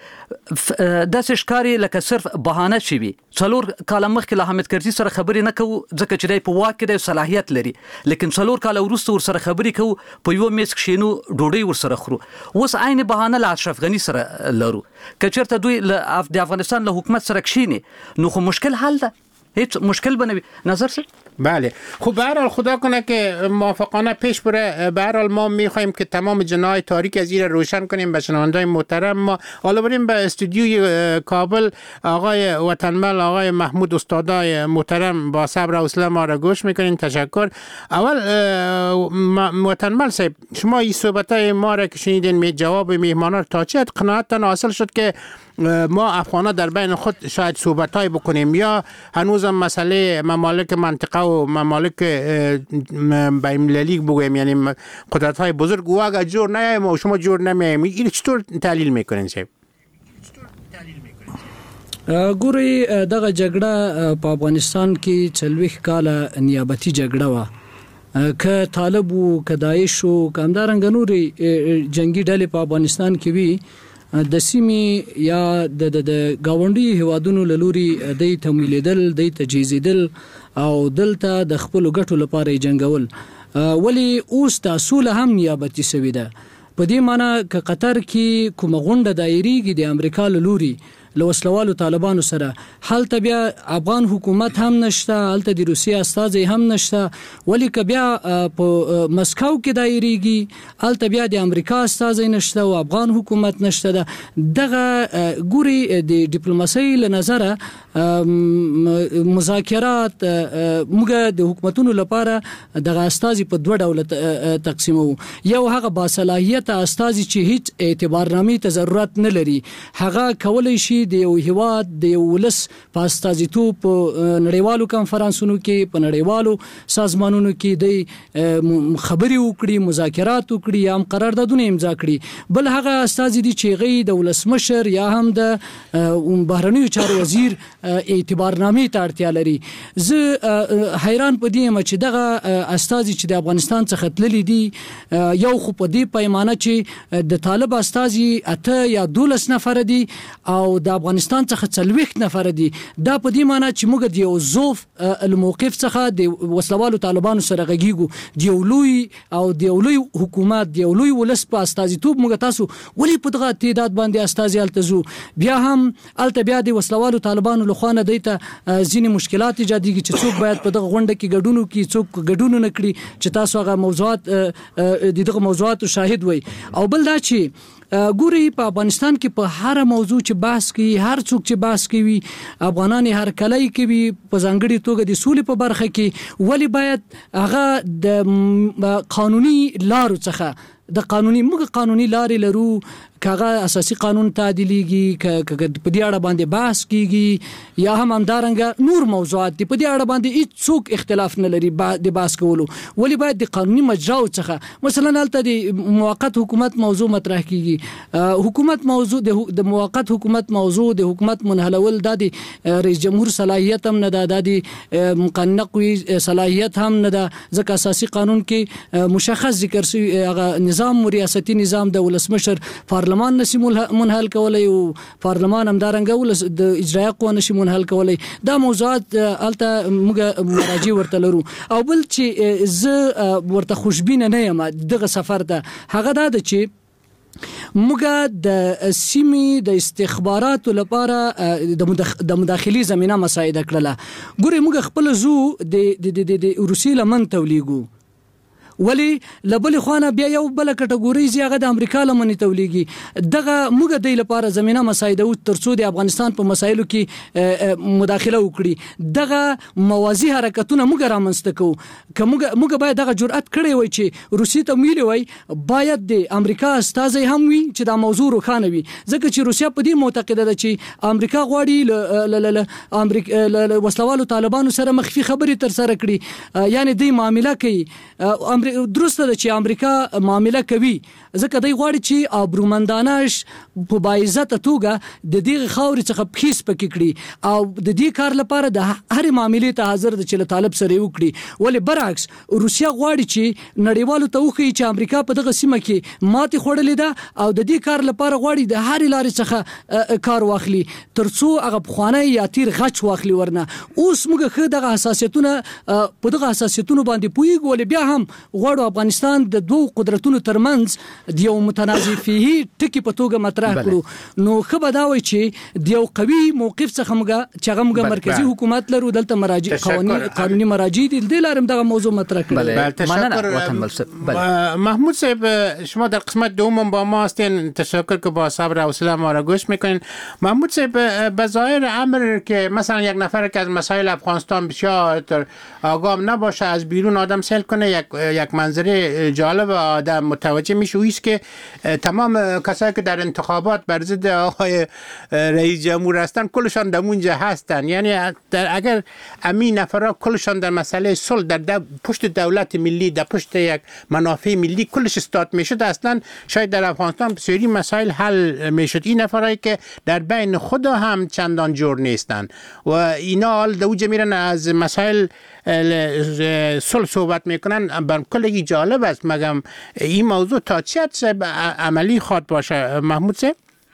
د سشکاري لکه صرف بهانه شي وي څلور کاله مخکې له حامد کرزي سره خبرې نه کوو ځکه چې دی په واک کې د صلاحیت لري لیکن څلور کاله وروسته ور سره خبرې کوو په یو میز کښینو ډوډۍ ور سره خورو اوس عین بهانه له اشرف غني سره لرو که چېرته دوی د افغانستان له حکومت سره کښینی نو خو مشکل حل ده هیچ مشکل بنوی نظر سر بله خب به هر حال خدا کنه که موافقانه پیش بره به هر حال ما میخوایم که تمام جناح تاریک از این روشن کنیم به شنونده‌های محترم ما حالا بریم به استودیوی کابل آقای وطنمل آقای محمود استادای محترم با صبر و حوصله ما را گوش میکنیم تشکر اول وطنمل صاحب شما این صحبتای ما را که شنیدین می جواب میهمانان تا چه قناعتتان حاصل شد که ما افغانا در بین خود شاید صحبتای بکنیم یا هنوز هم مسئله ممالک منطقه و ممالک بین‌المللی بگویم یعنی قدرت های بزرگ و اگر جور نیاییم و شما جور نمیاییم این چطور تحلیل میکنین صاحب؟ ګوري دغه جګړه په افغانستان کې څلوېښت کاله نیابتي جګړه وه که طالب وو که داعش وو که همدارنګه نورې جنګي ډلې په افغانستان کې وي د سیمې یا د ګاونډي هیوادونو له لوري دوی تمویلېدل دوی تجهیزېدل او دلته د خپلو ګټو لپاره یې جنګول ولې اوس دا سوله هم نیابتي سوې ده په دې معنی که قطر کې کومه غونډه دایریږي د امریکا له لوري له وسلوالو طالبانو سره هلته بیا افغان حکومت هم نشته هلته د روسیې استازی هم نشته ولې که بیا په مسکو کې دایریږي هلته بیا د امریکا استازی نشته او افغان حکومت نشته ده دغه ګوري د ډیپلوماسۍ له نظره مذاکرات موږ د حکومتونو لپاره دغه استازي په دوه ډوله تقسیمو یو هغه باصلاحیت استازي چې هیڅ اعتبارنامې ته ضرورت نه لري هغه کولای شي د یو هیواد د یو ولس په استازیتوب په نړیوالو کنفرانسونو کې په نړیوالو سازمانونو کې د خبرې وکړي مذاکرات وکړي یا هم قراردادونه امضا کړي بل هغه استازي دي چې غي د ولسمشر یا هم د بهرنیو چارو وزیر اعتبارنامې ته اړتیا لري. زه حیران پدې یم چې دغه استازي چې د افغانستان څخه تللي دي یو خو په دې پیمانه چې د طالب استازي اته یا دولس نفر دي او د افغانستان څخه څلوېښت نفر دي. دا په دې معنی چې موږ د یو ضعف الموقف څخه د وسلوالو طالبانو سره غږیږو. د یو لوی او د یو لوی حکومت د یو لوی ولس په استازیتوب موږ تاسو ولې په دغه تعداد باندې استازي هلته ځو؟ بیا هم هلته بیا د وسلوالو طالبانو له خوا نه دی ته ځینې مشکلات ایجادېږي چې څوک باید په دغه غونډه کې ګډون وکړي، څوک ګډون نه کړي چې تاسو هغه موضوعات د دغه موضوعاتو شاهد وي. او بل دا چې ګوري په افغانستان کې په هر موضوع چې بحث کوي، هر څوک چې بحث کوي، افغانان هر کله کوي په ځانګړي توګه د سولې په برخه کې، ولی باید هغه د قانوني لارو څخه د قانوني موږ قانوني لارې لرو، کاغه اساسي قانون تعدیلیږي، ک په دې اړه باندې بحث کیږي، یا هم همدارنګه نور موضوعات دي په دې اړه باندې هیڅ څوک اختلاف نه لري د بحث کولو. ولی باید د قانوني مجراو څخه مثلا هلته د موقت حکومت موضوع مطرح کیږي. حکومت موضوع د موقت حکومت موضوع د حکومت منحلول د رئیس جمهور صلاحیت هم نه ده، د مقننه قوی صلاحیت هم نه ده، ځکه اساسي قانون کې مشخص ذکر شوی هغه نظام ریاستي نظام د ولسمشر پارلمان نشي منحل کولای او پارلمان همدارنګه ولس د اجرایه قوه نشي منحل کولای. دا موضوعات الته موږ مراجع ورته لرو. او بل چې زه ورته خوشبینه نه یم دغه سفر ته هغه دا ده چې موږ د سیمې د استخباراتو لپاره د مداخلي زمينه مساعده کړله. ګوري موږ خپل زو د د روسي لمن تولیګو، ولی لبل خوانه بیا یو بل کټګوري زیاغه د امریکا لمنې تولیږي. دغه موږ د لپاره زمينه مساعده او ترڅو د افغانستان په مسایلو کې مداخله وکړي. دغه موازی حرکتونه موږ رامنځته کوو. که موږ موږ باید دغه جرأت کړی وای چې روسي ته ویلي وای باید د امریکا استازي هم وي چې دا موضوع روښانه وي، ځکه چې روسیا په دې معتقده ده چې امریکا غواړي ل امریکا وسلوالو طالبانو سره مخفي خبرې تر سره کړي، یعنی دوی معامله کوي. درسته ده چې امریکا معامله کوي ځکه دوی غواړي چې ابرومندانه په باعزت توګه د دې خاورې څخه پیس پکې کړي او د دې کار لپاره د هر معاملې ته حاضر ده چې له طالب سره وکړي. ولې برعکس روسیا غواړي چې نړیوالو ته وښيي چې امریکا په دغه سیمه کې ماتې خوړلې ده او د دې کار لپاره غواړي د هر لارې څخه کار واخلي ترڅو هغه بخوانه یا تیر غچ واخلي. ورنه اوس موږ خو دغه حساسیتونه په دغه حساسیتونو باندې پوهیږو، ولې بیا هم غواړو افغانستان د دوه قدرتونو ترمنځ د یو متنازع فيه ټکی په توګه مطرح کړو. نو خو به دا وایي چې د یو قوي موقف څخه موږ چې هغه موږ مرکزی حکومت لرو، دلته مراجع قانوني قانوني مراجع دي د لارم دغه موضوع مطرح کړل. محمود صاحب شما در قسمت دوم با ما هستین، تشکر که با صبر و حوصله ما را گوش میکنین. محمود صاحب به ظاهر امر که مثلا یک نفر که از مسائل افغانستان بسیار آگاه نباشه از بیرون آدم سیل کنه، یک یک منظره جالب آدم متوجه میشه است که تمام کسایی که در انتخابات بر ضد آقای رئیس جمهور هستن کلشان در اونجا هستن. یعنی در اگر امین نفرا کلشان در مسئله صلح در دو پشت دولت ملی، در پشت یک منافع ملی کلش استاد میشد، اصلا شاید در افغانستان بسیاری مسائل حل میشد. این نفرایی که در بین خود هم چندان جور نیستن و اینا حال در اوج میرن از مسائل صلح صحبت میکنن، بر کلی جالب است. مگم این موضوع تا چه حد عملی خواد باشه محمود صاحب؟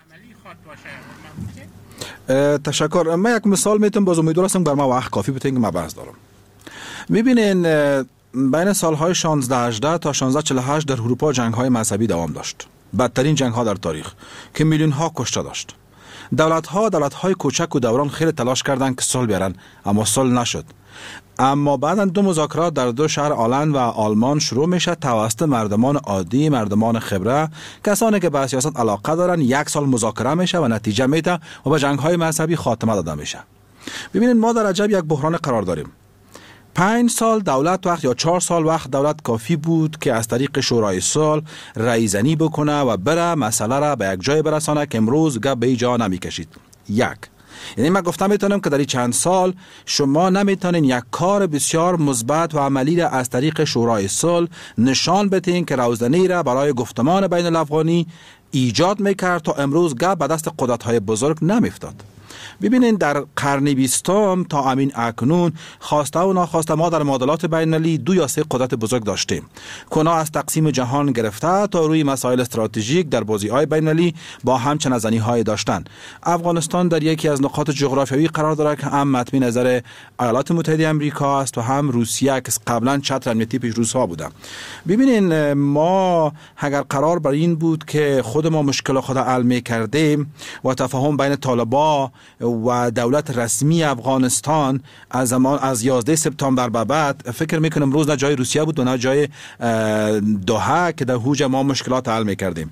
تشکر. من یک مثال میتونم، باز امیدوار هستم بر ما وقت کافی بده که من بحث دارم. میبینین بین سالهای شانزده هجده تا شانزده چهل و هشت در اروپا جنگ‌های مذهبی دوام داشت، بدترین جنگ‌ها در تاریخ که میلیون‌ها کشته داشت. دولت‌ها دولت‌های کوچک و دوران خیلی تلاش کردند که صلح بیارن، اما صلح نشد. اما بعداً دو مذاکرات در دو شهر آلند و آلمان شروع میشه توسط مردمان عادی، مردمان خبره، کسانی که به سیاست علاقه دارن. یک سال مذاکره میشه و نتیجه میده و به جنگ‌های مذهبی خاتمه داده میشه. ببینید ما در عجب یک بحران قرار داریم. پنج سال دولت وقت یا چهار سال وقت دولت کافی بود که از طریق شورای صلح رایزنی بکنه و بره مسئله را به یک جای برسانه که امروز گپ به جا نمیکشید. یک، یعنی من گفتم میتونم که در این چند سال شما نمیتونین یک کار بسیار مثبت و عملی را از طریق شورای صلح نشان بدین که روزنی را برای گفتمان بین الافغانی ایجاد میکرد تا امروز گپ به دست قدرت‌های بزرگ نمیفتاد. ببینید در قرن بیستم تا امین اکنون خواسته و ناخواسته ما در معادلات بین‌المللی دو یا سه قدرت بزرگ داشتیم که از تقسیم جهان گرفته تا روی مسائل استراتژیک در بازی‌های بین‌المللی با هم چنزنی‌های داشتن. افغانستان در یکی از نقاط جغرافیایی قرار دارد که هم مد نظر ایالات متحده آمریکا است و هم روسیه که قبلا چتر امنیتی پیش روس‌ها بوده. ببینید ما اگر قرار بر این بود که خود ما مشکل خود حل می‌کردیم و تفاهم بین طالبان و دولت رسمی افغانستان از زمان از یازده سپتامبر به بعد، فکر میکنم روز نه جای روسیه بود و نه جای دوحه که در اوج ما مشکلات حل میکردیم.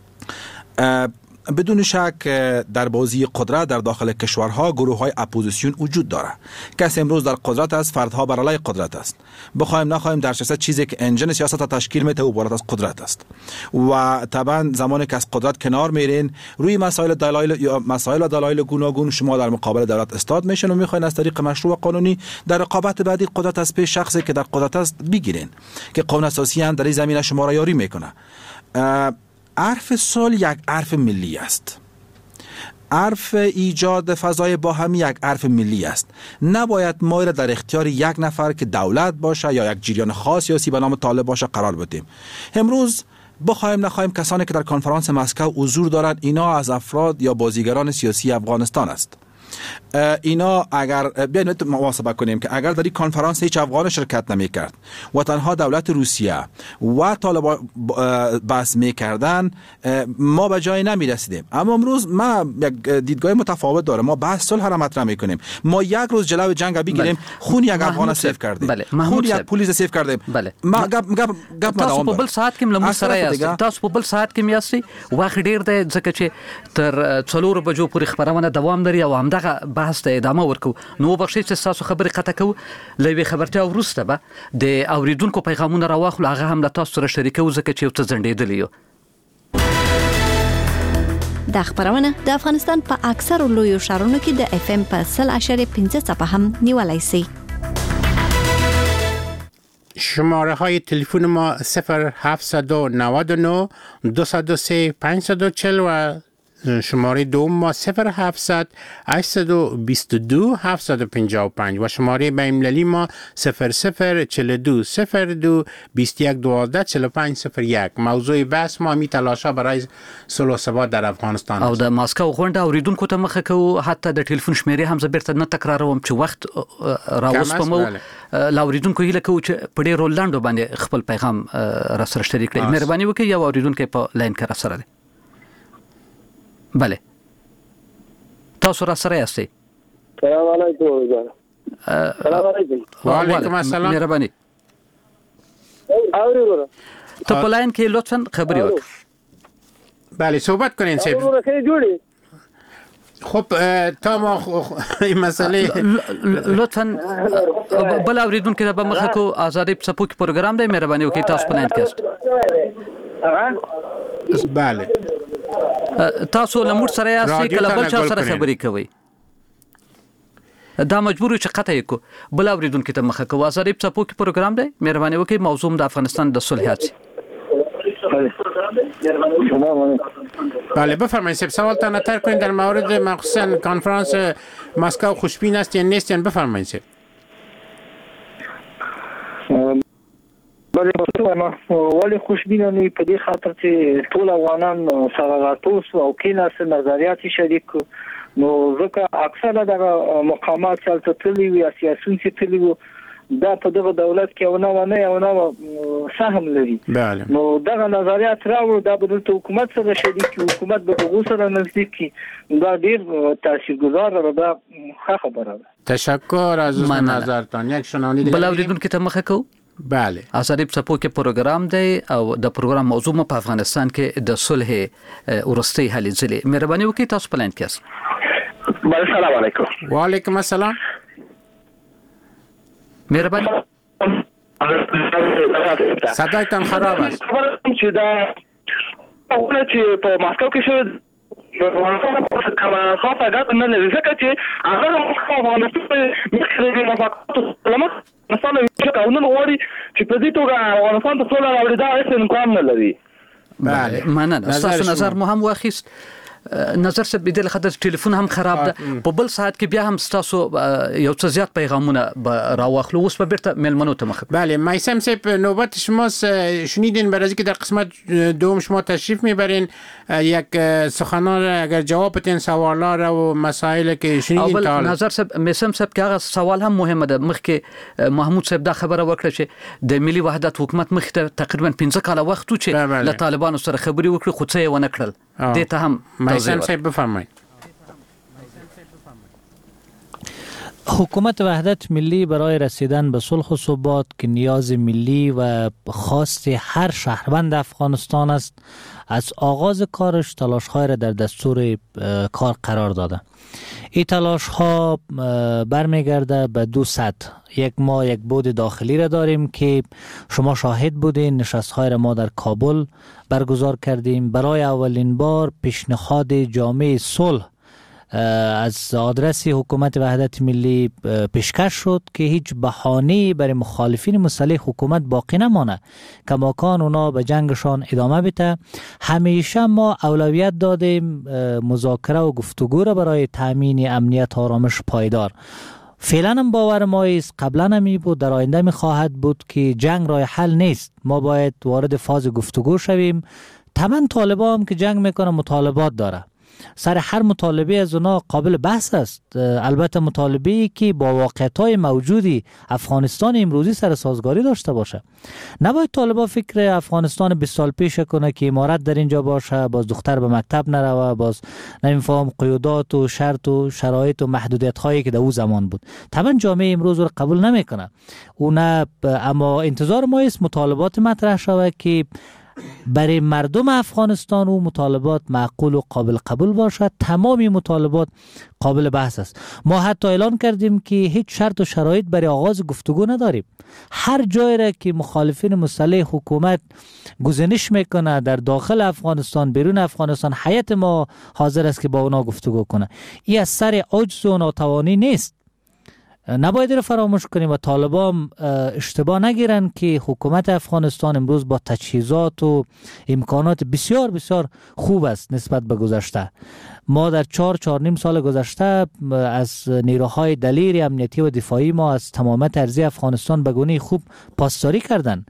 بدون شک در بازی قدرت در داخل کشورها گروه‌های اپوزیسیون وجود داره. کسی امروز در قدرت است، فردها بر علیه قدرت است. بخوایم نخوایم در سیاست چیزی که انجن سیاست تشکیل میده و عبارت از قدرت است. و طبعا زمانی که از قدرت کنار میرین روی مسائل دلایل یا مسائل و دلایل گوناگون شما در مقابل دولت استاد میشن و میخواین از طریق مشروع و قانونی در رقابت بعدی قدرت از پیش شخصی که در قدرت است بگیرین که قانون اساسی هم در این زمینه شما را یاری میکنه. عرف صلح یک عرف ملی است. عرف ایجاد فضای باهمی یک عرف ملی است. نباید ما را در اختیار یک نفر که دولت باشه یا یک جریان خاص سیاسی به نام طالب باشه قرار بدیم. امروز بخوایم نخوایم کسانی که در کنفرانس مسکو حضور دارند اینا از افراد یا بازیگران سیاسی افغانستان است. اینا اگر بیاین محاسبه کنیم که اگر در این کنفرانس هیچ افغان شرکت نمی کرد و تنها دولت روسیه و طالبان بحث می کردن ما به جای نمی رسیدیم. اما امروز ما یک دیدگاه متفاوت دارم. ما بحث صلح را مطرح می کنیم. ما یک روز جلو جنگ بگیریم خون یک افغان سیف کردیم. بله. خون یک پلیس سیف کردیم. بله. ما گپ گپ گپ تاسو په بل ساعت کې لمر سره یاست. تاسو په بل ساعت کې میاسي واخ ډیر د ځکه چې تر څلور بجو پورې خبرونه دوام لري او همدغه بحث ته ادامه ورکو. نو بخښئ چې تاسو خبرې قطع کوو. لوي خبرته ورسته به د اوریدونکو پیغامونه راوخلو هغه هم له تاسو سره شریکو ځکه چې یو څه ځنډېدلی یو. د خبرونه د افغانستان په اکثر لویو ښارونو کې د اف ام په صفر اشاریه پنځه صفحه هم نیولای شي. شماره های تلفن ما صفر هفتصد و نود و نه دویست و سه پانصد و چهل و شماره دوم ما صفر هفتصد هشتصد و بیست و دو هفتصد و پنجاه و پنج و شماره بین‌المللی ما صفر صفر چهل و دو صفر دو بیست و یک دوازده چهل و پنج صفر یک. موضوع بحث ما می تلاشه برای صلح و ثبات در افغانستان او د ماسکو غونډه اوریدونکو ته مخه کو حتی د ټلیفون شمیرې هم زبرته نه تکراروم چې وخت راوسپمو لاوریدونکو هیله کو چې په ډیرو لاندو باندې خپل پیغام را سره شریک کړئ. مهرباني وکړئ یو اوریدونکو په لاین کې را سره دی. بله تاسو را سره یاستئ. سلام علیکم. سلام علیکم. وعلیکم السلام. مهرباني اوري ګوره ته په لاین کې لطفا خبري وکړئ. بله صحبت کنین صاحب. ورو کې جوړي. خب تا ما این مسئله لطفا بل اوریدونکو ته به مخه کو آزادی په سپوک پروګرام دی. مهرباني وکړئ تاسو په لاین کې یاست. بله تاسو لمر سره یاستئ کله بل چا سره خبرې کوي دا مجبور چې قطع کو بل اوریدونکو ته مخه کو آزادی په سپوک پروګرام دی. مهرباني وکړئ موضوع د افغانستان د صلح هڅې. بله بفرمایید سب سوالتان را طرح کنید در مورد مخصوصا کنفرانس مسکو خوشبین است یا نیست یا بفرمایید سب. بله ما ولی خوشبینه نه په دې خاطر چې ټول افغانان سره راټول او کیناس نظریات شریک نو ځکه اکثره د مقامات چې تللی وي سیاسي چې تللی وو دا په دغه دولت کې ونه ونه ونه سهم لري. نو دغه نظریات راوړو دا به د حکومت سره شریک حکومت به دغه سره نزدیک کی دا ډیر تاثیرګذار را ده ښه خبره ده. تشکر از نظرتان. یک شنونده بل اوریدونکو ته مخه کو. بله آزادی په سپوک پروګرام دی او د پروګرام موضوع په افغانستان کې د صلح ورستي هلې ځلې. مهرباني وکړئ تاسو په لاین کې یاست. بله سلام علیکم. وعلیکم السلام. مهرباني صدایتان خراب است. چې دا اول چې په ماسکو کې شو افغانستان په کومه خاصه ګټه نه لري ځکه چې هغه افغانستان مخکې د مفاهماتو سلامت مثلا چې قانون غواړي چې په دې توګه افغانستان ته ټول راوړي دا هیڅ امکان نه لري. بله مننه. تاسو نظر مو هم واخیست. نظر څه بدل خاطر ټلیفون هم خراب ده په بل ساعت کې بیا هم تاسو یو څه زیات پیغامونه راوخلو اوس په بیرته ملمنو ته مخ. بله میثم صاحب نوبت شماست. شنیدین برای که در قسمت دوم شما تشریف میبرین یک سخنان اگر جواب بدین سوالا را و مسائل که شنیدین تا نظر صاحب میثم صاحب که سوال هم مهمه ده. مخ کې محمود صاحب دا خبره وکړه چې د ملي وحدت حکومت مخ ته تقریبا پنځه کاله وخت و چې له طالبانو سره خبرې وکړي خو څه یې ونه کړل. دته هم میثم صاحب بفرمایید. حکومت وحدت ملی برای رسیدن به صلح و ثبات که نیاز ملی و خواست هر شهروند افغانستان است، از آغاز کارش تلاش‌های را در دستور کار قرار داده. این تلاش‌ها برمیگرده به دو سطح. یک ما یک بود داخلی را داریم که شما شاهد بودین، نشست‌های را ما در کابل برگزار کردیم. برای اولین بار پیشنهاد جامعه صلح از آدرس حکومت وحدت ملی پیشکش شد که هیچ بهانه‌ای برای مخالفین مسلح حکومت باقی نمانه، کماکان اونا به جنگشان ادامه بده. همیشه ما اولویت دادیم مذاکره و گفتگو را برای تامین امنیت و آرامش پایدار. فعلا هم باور ما است، قبلا هم می بود، در آینده می خواهد بود که جنگ راه حل نیست. ما باید وارد فاز گفتگو شویم. طبعا طالبا هم که جنگ میکنه مطالبات داره، سر هر مطالبه از اونا قابل بحث است. البته مطالبه‌ای که با واقعیت‌های موجودی افغانستان امروزی سر سازگاری داشته باشه. نباید طالبا فکر افغانستان بیست سال پیش کنه که امارت در اینجا باشه، باز دختر به مکتب نروه، باز نمیفهم قیودات و شرط و شرایط و محدودیت‌هایی که در اون زمان بود. طبعا جامعه امروز رو قبول نمیکنه. اون اما انتظار ما است مطالبات مطرح شود که برای مردم افغانستان و مطالبات معقول و قابل قبول باشد. تمامی مطالبات قابل بحث است. ما حتی اعلان کردیم که هیچ شرط و شرایط برای آغاز گفتگو نداریم. هر جایی را که مخالفین مسلح حکومت گزینش میکنه در داخل افغانستان، بیرون افغانستان، هیئت ما حاضر است که با اونا گفتگو کنه. این از سر عجز و ناتوانی نیست. نباید رو فراموش کنیم و طالبان اشتباه نگیرن که حکومت افغانستان امروز با تجهیزات و امکانات بسیار بسیار خوب است نسبت به گذشته. ما در چهار چهار نیم سال گذشته از نیروهای دلیر امنیتی و دفاعی ما از تمامیت ارضی افغانستان به گونه خوب پاسداری کردن.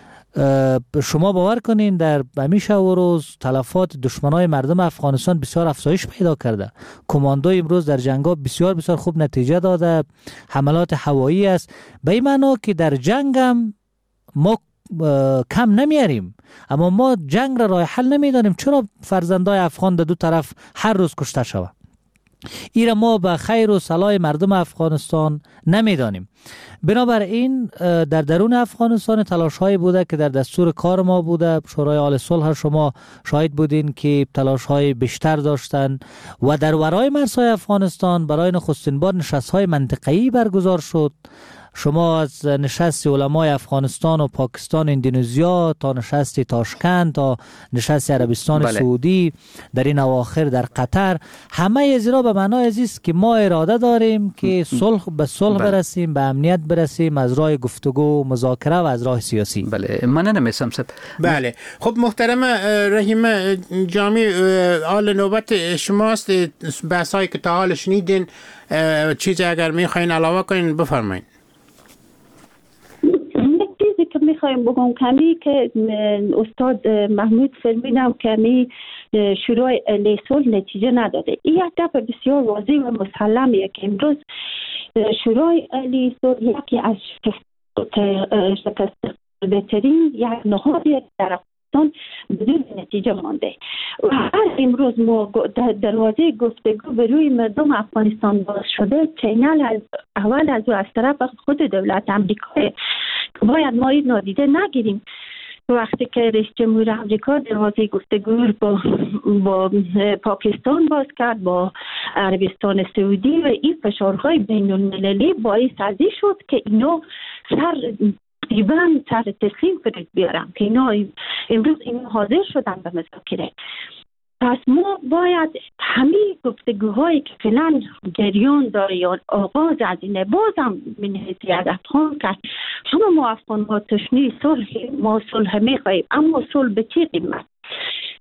شما باور کنین در همیشه و روز تلفات دشمنای مردم افغانستان بسیار افزایش پیدا کرده. کماندو امروز در جنگ‌ها بسیار بسیار خوب نتیجه داده. حملات هوایی است، به این معنا که در جنگ هم ما کم نمیاریم، اما ما جنگ را راه حل نمیدانیم. چرا فرزندای افغان در دو طرف هر روز کشته شود؟ ایرا ما به خیر و صلاح مردم افغانستان نمیدانیم. بنابراین در درون افغانستان تلاش هایی بوده که در دستور کار ما بوده. شورای عالی صلح شما شاهد بودین که تلاش های بیشتر داشتن و در ورای مرزهای افغانستان برای نخستین بار نشست های منطقه‌ای برگزار شد. شما از نشست علمای افغانستان و پاکستان و اندونزیا تا نشست تاشکند تا نشست عربستان بله. سعودی در این اواخر در قطر، همه از اینا به معنای است که ما اراده داریم که صلح به صلح بله. برسیم، به امنیت برسیم از راه گفتگو، مذاکره و از راه سیاسی. بله مننه میثم صاحب. بله خب محترم رحیم جامی، آل نوبت شماست. بحثایی که تا حال شنیدین چیزی اگر میخواین علاوه کنین بفرمایید. که میخوایم بگم کمی که استاد محمود فرمیدم کمی شورای عالی صلح نتیجه نداده. این یک دفعه بسیار واضح و مسلمه که امروز شورای عالی صلح یکی از شکست بهترین یک نهادی در افغانستان بدون نتیجه مانده و هر امروز ما دروازه گفتگو به روی مردم افغانستان باز شده. چینل از اول از از طرف خود دولت امریکا باید ما این نادیده نگیریم. وقتی که رئیس جمهور امریکا دروازه گفتگو با با پاکستان باز کرد، با عربستان سعودی و این فشارهای بین المللی باعث ازی شد که اینا سر تقریبا سر تسلیم فرد بیارن که اینا امروز اینا حاضر شدن به مذاکره. پس ما باید همه گفتگوهایی که فعلا جریان داره یا آغاز از اینه بازم من حیثیت افغان کرد. همه ما افغان ها تشنه صلح، ما صلح میخواهیم، اما صلح به چه قیمت؟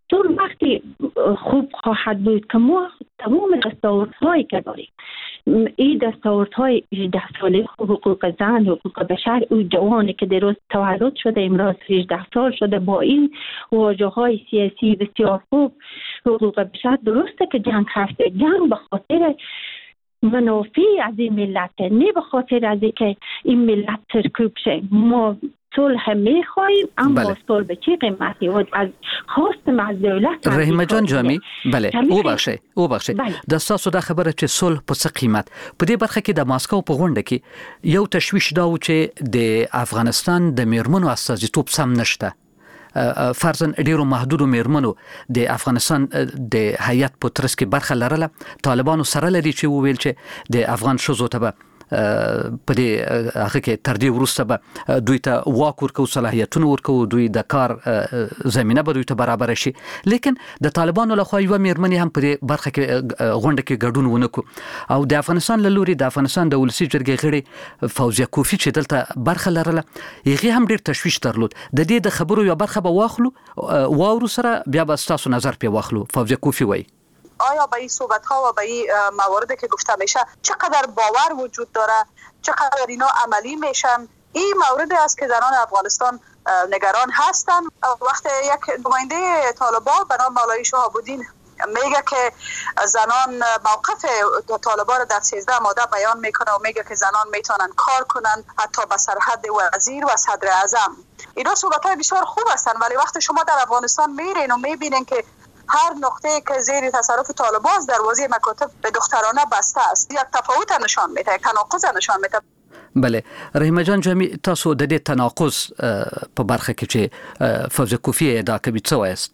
طول وقتی خوب خواهد بود که ما تمام دستاوردهایی که داریم، این دستاوردهای هجده ساله حقوق زن، حقوق بشر، اون جوانی که در روز تولد شده امروز هجده سال شده با این واژه های سیاسی بسیار خوب حقوق بشر، درسته که جنگ هسته، جنگ به خاطر منافع از این ملت، نه به خاطر از اینکه این ملت ترکیب شه. ما صلح میخوایم اما بله. صلح به چه قیمتی؟ و از خواستم از دولت رحیمه جان جامی بله او بخشه او بخشه د تاسو دا خبره چې صلح په څه قیمت په دې برخه کې د ماسکو په غونډه کې یو تشویش دا و چې د افغانستان د میرمنو استازیتوب سم نشته، فرضاً ډیرو محدودو میرمنو د افغانستان د هیئت په ترڅ کې برخه لرله، طالبانو سره لري چې وویل چې د افغان شوزو ته په دې هغه کې تر دې وروسته به دوی ته واک ورکو، صلاحیتونه ورکو، دوی د کار زمينه به دوی ته برابر شي. لیکن د طالبانو لخوا یو میرمنې هم په دې برخه کې غونډه کې ګډون ونکو او د افغانستان له لوري د افغانستان د ولسی جرګې غړي فوزیه کوفی چې دلته برخه لرله هغه هم ډیر تشویش درلود. د دې د خبرو یو برخه به واخلو واورو سره بیا به تاسو نظر په واخلو. فوزیه کوفی وایي آیا به این صحبت ها و به این مواردی که گفته میشه چقدر باور وجود داره، چقدر اینا عملی میشن؟ این موردی است که زنان افغانستان نگران هستن. وقتی یک نماینده طالبان به نام مولوی شهاب‌الدین میگه که زنان موقف طالبان در سیزده ماده بیان میکنه و میگه که زنان میتونن کار کنن حتی به سرحد وزیر و صدر اعظم، اینا صحبت های بسیار خوب هستن، ولی وقتی شما در افغانستان میرین و میبینین که هر نقطه که زیر تصرف طالبان دروازه مکاتب به دخترانه بسته است، یک تفاوت نشان میده، یک تناقض نشان میده. بله رحیمه جان جامی، تاسو د دې تناقض په برخه کې چې فوزیه کوفی ادعا کوي څه وایست؟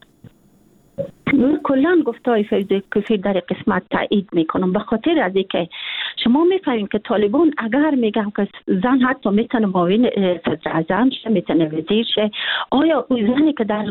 کلا گفتهای فوزیه کوفی در قسمت تایید میکنم، به خاطر از اینکه شما میفهمید که طالبان اگر میگن که زن حتی میتونه معاون صدر اعظم شه، میتونه وزیر شه، آیا اون زنی که در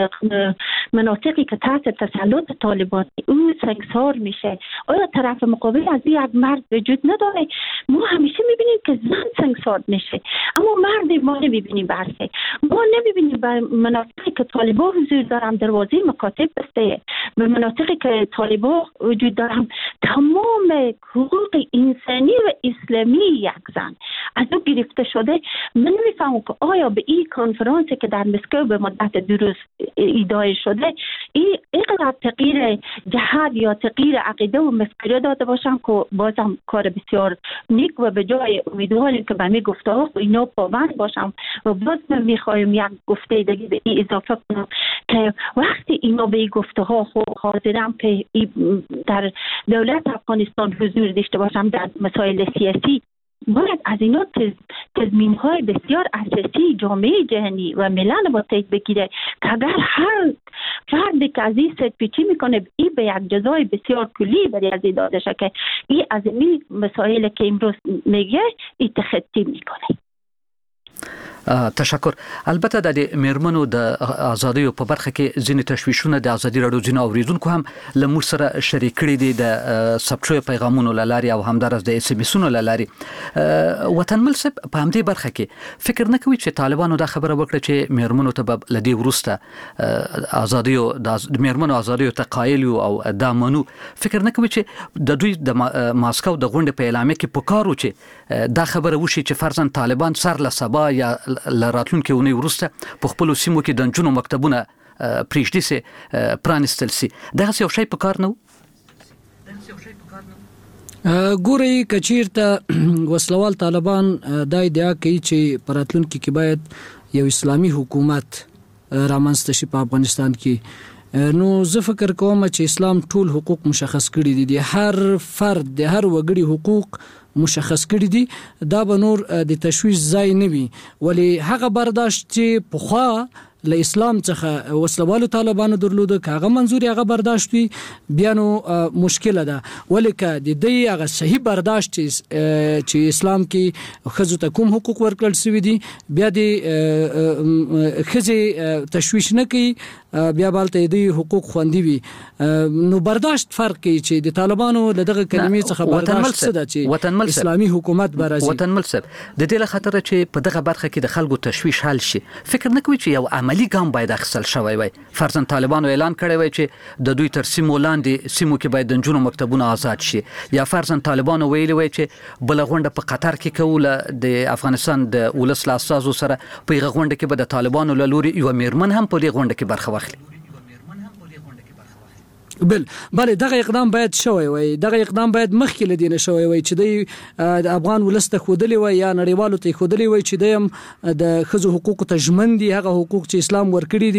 مناطقی که تحت تسلط طالبان اون سنگسار میشه، آیا طرف مقابل از یک مرد وجود نداره؟ ما همیشه میبینیم که زن سنگسار میشه اما مرد ما نمیبینیم. برسه ما نمیبینیم به مناطقی که طالبان حضور دارن دروازه مکاتب بسته، به مناطقی که طالبان وجود دارن تمام حقوق انسانی و اسلامی یک زن از او گرفته شده. من نمیفهمم که آیا به این کنفرانسی که در مسکو به مدت دو روز ایدای شده این اینقدر تغییر جهاد یا تغییر عقیده و مفکوره داده باشن که بازم کار بسیار نیک و به جای امیدواریم که به می گفته ها اینا پابند باشم. و باز من میخوایم یک گفته دیگه به این اضافه کنم که وقتی اینا به این گفته ها حاضرم که در دولت افغانستان حضور داشته باشم در مسائل سیاسی، باید از اینا تضمین های بسیار اساسی جامعه جهانی و ملل با تایید بگیره که اگر هر فردی که از این سرپیچی میکنه این به یک جزای بسیار کلی برای از این داده شه که این از این مسائل که امروز میگه این تخطی میکنه. تشکر. البته د میرمنو د ازادۍ په برخه کې ځینې تشویشونه د ازادي راډیو ځینې اوریدونکو هم له موږ سره شریک کړي دي د سبچو پیغامونو لاري او همدارس د اس ام اسونو لاري. وطن ملسب په همدې برخه کې فکر نه کوي چې طالبانو دا خبره وکړه چې میرمنو ته به لدی ورسته ازادي او د میرمنو ازادي ته قایل او د منو، فکر نه کوي چې د دوی د ماسکو د غونډې په اعلامیه کې پکارو چې دا خبره وشي چې فرضاً طالبان سر له سبا یا لراتلونکي ونی ورسته په خپل سیمو کې د جنونو مکتبونه پریږدي سي پرانستل سي. دا څه یو شی په کار نه ګوري کچیرته وسلوال طالبان دا ادعا کوي چې پراتلونکي کې باید یو اسلامي حکومت رامنځته شي په افغانستان کې. نو زه فکر کوم چې اسلام ټول حقوق مشخص کړي دي، هر فرد د هر وګړي حقوق مشخص کړي دي، دا به نور د تشویش ځای نه وي. ولی هغه برداشت چې پخوا له اسلام څخه وسلوالو طالبانو درلوده که هغه منظور هغه برداشت وي بیا نو مشکله ده. ولی که د دې هغه صحیح برداشت چې اسلام کې ښځو ته کوم حقوق ورکړل شوي دي بیا د ښځې تشویش نه کوي، بیا بالته د حقوق خوندي وي. نو برداشت فرق کوي چې د طالبانو له دغه کلمې څخه برداشت څه ده چې اسلامي حکومت برازي. وطن ملسب د دې له خاطر چې په دغه برخه کې د خلکو تشویش حل شي، فکر نه کوي چې یو عملی ګام باید اخیستل شوی وي. فرضاً طالبانو اعلان کړی وي چې د دوی تر سیمو لاندې سیمو کې باید د نجونو مکتبونه آزاد شي، یا فرضاً طالبانو ویلي وي چې بل غونډه په قطر کې کوله د افغانستان د ولس له استازو سره، په هغه غونډه کې به د طالبانو له لوري یو میرمن هم په دې غونډه کې برخه واخلي. بل بله دغه اقدام باید شوی وي، دغه اقدام باید مخکې لدینه شوی وي چې د افغان ولس ته خودلی وي یا نړیوالو ته خودلی وي چې د د ښځو حقوقو ته ژمن دي، هغه حقوق چې اسلام ورکړي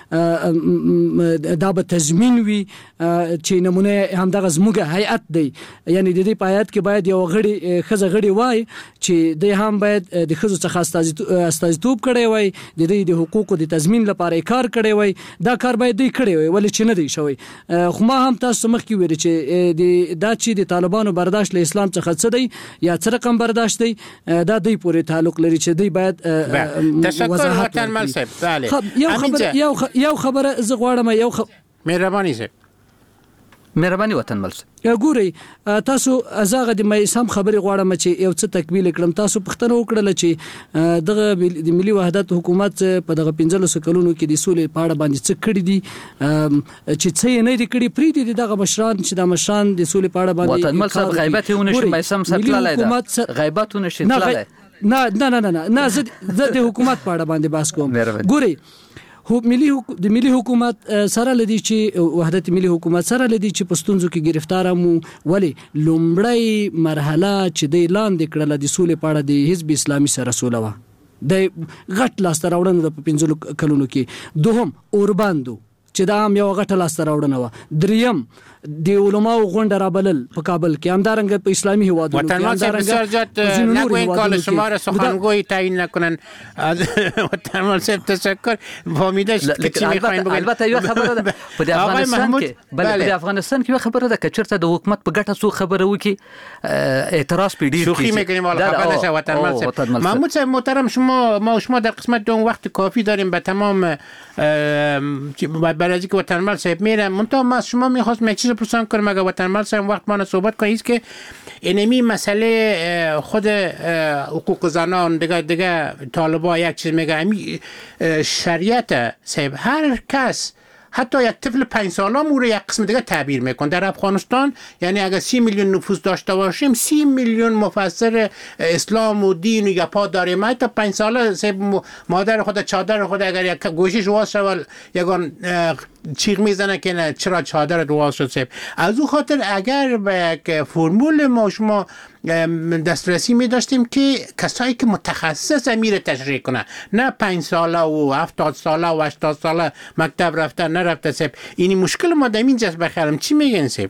دي دا به تضمین وي چې نمونه همدغه زموږ هیئت دی. یعنی د دې په هیئت کې باید یو غړي ښځه غړي وای چې د هم باید د ښځو څخه استازیتوب کړی وای، د دې د حقوقو د تضمین لپاره کار کړی وای. دا کار باید دی کړی وای ولې چې نه دی شوی. خو ما هم تاسو مخکې ویل چې د دا چې د طالبانو برداشت له اسلام څخه څه دی یا څه رقم برداشت دی، دا دوی پورې تعلق لري چې دوی باید تشکر وطن مل صاحب. بله یو خبره یو یو خبره زه غواړم یو مهرباني صاحب مهرباني وطن مل صاحب ګوري تاسو ازاغه د مې سم خبري غواړم چې یو څه تکمیل کړم. تاسو پښتنه وکړل چې دغه د ملي وحدت حکومت په دغه پنځلسو کلونو کې د سولې په اړه باندې څه کړی دي چې څه نه دي کړی پری دي دغه مشران چې د مشران د سولې په اړه باندې وطن مل صاحب غیبت یې ونشي مې سم ستللای دا غیبت ونشي تللای نه نه نه نه نه زه د حکومت په اړه باندې بحث کوم. ګوري هو ملي د ملي حکومت سره لدی چې وحدت ملي حکومت سره لدی چې پښتونځو کې گرفتار مو ولی لومړی مرحله چې د لاندې کړل د سولې پاړه د حزب اسلامي سره سوله و د غټ لاس راوړنه په پنځلو کلونو کې. دوهم اورباندو چې دا هم یو غټ لاس راوړنه و. دریم د علماء غونډه را بلل په کابل کې، همدارنګه په اسلامي هیوادونو کې همدارنګه سرجت نگوین کال شما را سخنگوی تعیین نکنن. وطن مل صاحب تشکر. فهمیدش که چی میخواین بگید. البته یو خبره ده په افغانستان کې بل په افغانستان کې یو خبره ده که چیرته د حکومت په ګټه څو خبره وکي اعتراض پیډیر کی شوخی میکنیم والا خبر نشه. وطن مل صاحب محمود صاحب محترم، شما ما شما در قسمت دوم وقت کافی داریم به تمام برای که وطن مل صاحب میره. منتها ما شما میخواستم یک چیز پرسان کنم اگه وطن مل صاحب وقت ما صحبت کنید که اینمی مسئله خود حقوق زنان دیگه دیگه طالبا یک چیز میگه امی شریعت صاحب هر کس حتی یک طفل پنج ساله مو رو یک قسم دیگه تعبیر میکن. در افغانستان یعنی اگر سی میلیون نفوس داشته باشیم سی میلیون مفسر اسلام و دین و یا پا داریم. حتی پنج ساله صاحب مادر خود چادر خود اگر یک گوشش واس شود یگان چیغ میزنه که نه چرا چادرت واس شد صاحب. از او خاطر اگر به یک فرمول ما شما دسترسی می داشتیم که کسایی که متخصص امیر تشریح کنه، نه پنج ساله و هفتاد ساله و هشتاد ساله مکتب رفته نرفته صاحب. اینی مشکل ما در این جذب خیالم چی میگن صاحب؟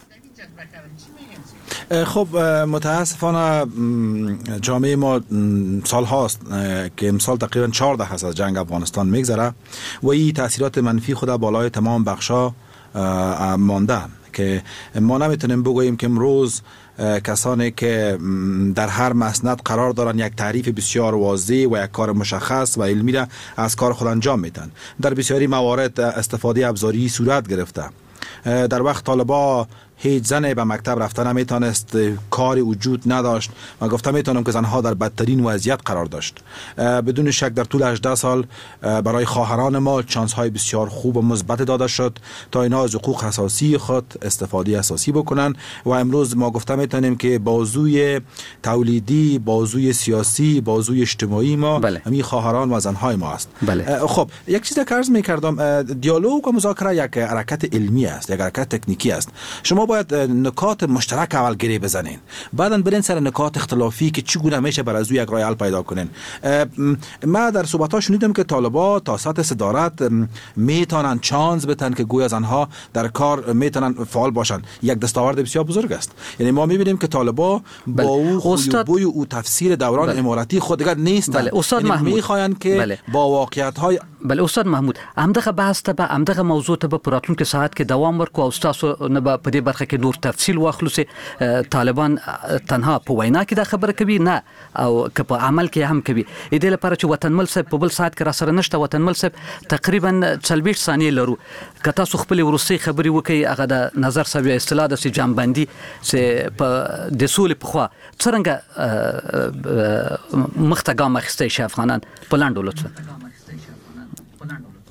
خب متاسفانه جامعه ما سال هاست که امسال تقریبا چهارده هست از جنگ افغانستان میگذره و این تاثیرات منفی خود بالای تمام بخشا مانده که ما نمیتونیم بگوییم که امروز کسانی که در هر مسند قرار دارن یک تعریف بسیار واضح و یک کار مشخص و علمی را از کار خود انجام میدن. در بسیاری موارد استفاده ابزاری صورت گرفته. در وقت طالبا هیچ زنی به مکتب رفتن نمیتونست، کاری وجود نداشت و گفتم میتونم که زنها در بدترین وضعیت قرار داشت. بدون شک در طول هجده سال برای خواهران ما چانس های بسیار خوب و مثبت داده شد تا اینا از حقوق اساسی خود استفاده اساسی بکنن و امروز ما گفتم میتونیم که بازوی تولیدی، بازوی سیاسی، بازوی اجتماعی ما بله. همین خواهران و زنهای ما است. بله. خب یک چیز که عرض میکردم، دیالوگ و مذاکره یک حرکت علمی است، یک حرکت تکنیکی است. شما باید نکات مشترک اول گره بزنین، بعدن برین سر نکات اختلافی که چگونه میشه بر از یک راه حل پیدا کنین. ما در صحبت‌ها شنیدم که طالبا تا سطح صدارت میتونن چانس بدن که گویا زنها در کار میتونن فعال باشن. یک دستاورد بسیار بزرگ است. یعنی ما میبینیم که طالبا با او استاد... بوی او تفسیر دوران بله. اماراتی خود دیگر نیستن. بله. استاد یعنی محمود میخواین که بله. با واقعیت های بله استاد محمود همدغه بحث ته به همدغه موضوع ته په راتلونکي ساعت کې دوام ورکو او تاسو نه په دې برخه کې نور تفصیل واخلو چې طالبان تنها په وینا کې دا خبره کوي نه او که په عمل کې هم کوي. دې لپاره چې وطن مل صاحب په بل ساعت کې را سره نشته. وطن مل صاحب تقریبا څلوېښت ثانیې لرو که تاسو خپل ورسي خبري وکي هغه د نظر صاحب اصطلاح د جامبندي چې په د سولې په خوا څنګه مخته ګام اخیستی شي افغانان په لاندو لطفا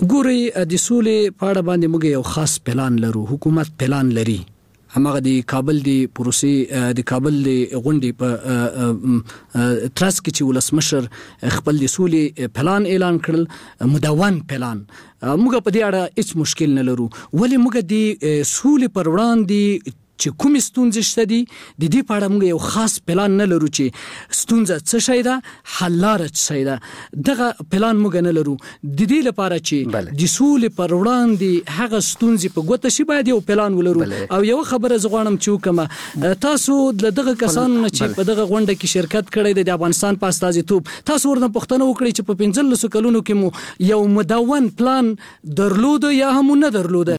ګوري د سولې په اړه باندې موږ یو خاص پلان لرو، حکومت پلان لري. همغه د کابل د پروسې د کابل د غونډې په ترڅ کې چې ولسمشر خپل د سولې پلان اعلان کړل، مدون پلان، موږ په دې اړه هیڅ مشکل نه لرو. ولې موږ د سولې پر وړاندې چې کوم ستونزې شته دي د دې په اړه موږ یو خاص پلان نه لرو چې ستونزه څه شي ده، حل لاره څه شي ده. دغه پلان موږ نه لرو. د دې لپاره چې د سولې پر وړاندې هغه ستونزې په ګوته شي باید یو پلان ولرو. او یو خبره زه غواړم چې وکړم، تاسو د دغه کسانو چې په دغه غونډه کې شرکت کړی دی د افغانستان په استازیتوب، تاسو ورنه پوښتنه وکړئ چې په پنځلسو کلونو کې مو یو مدون پلان درلود یا هم نه درلود.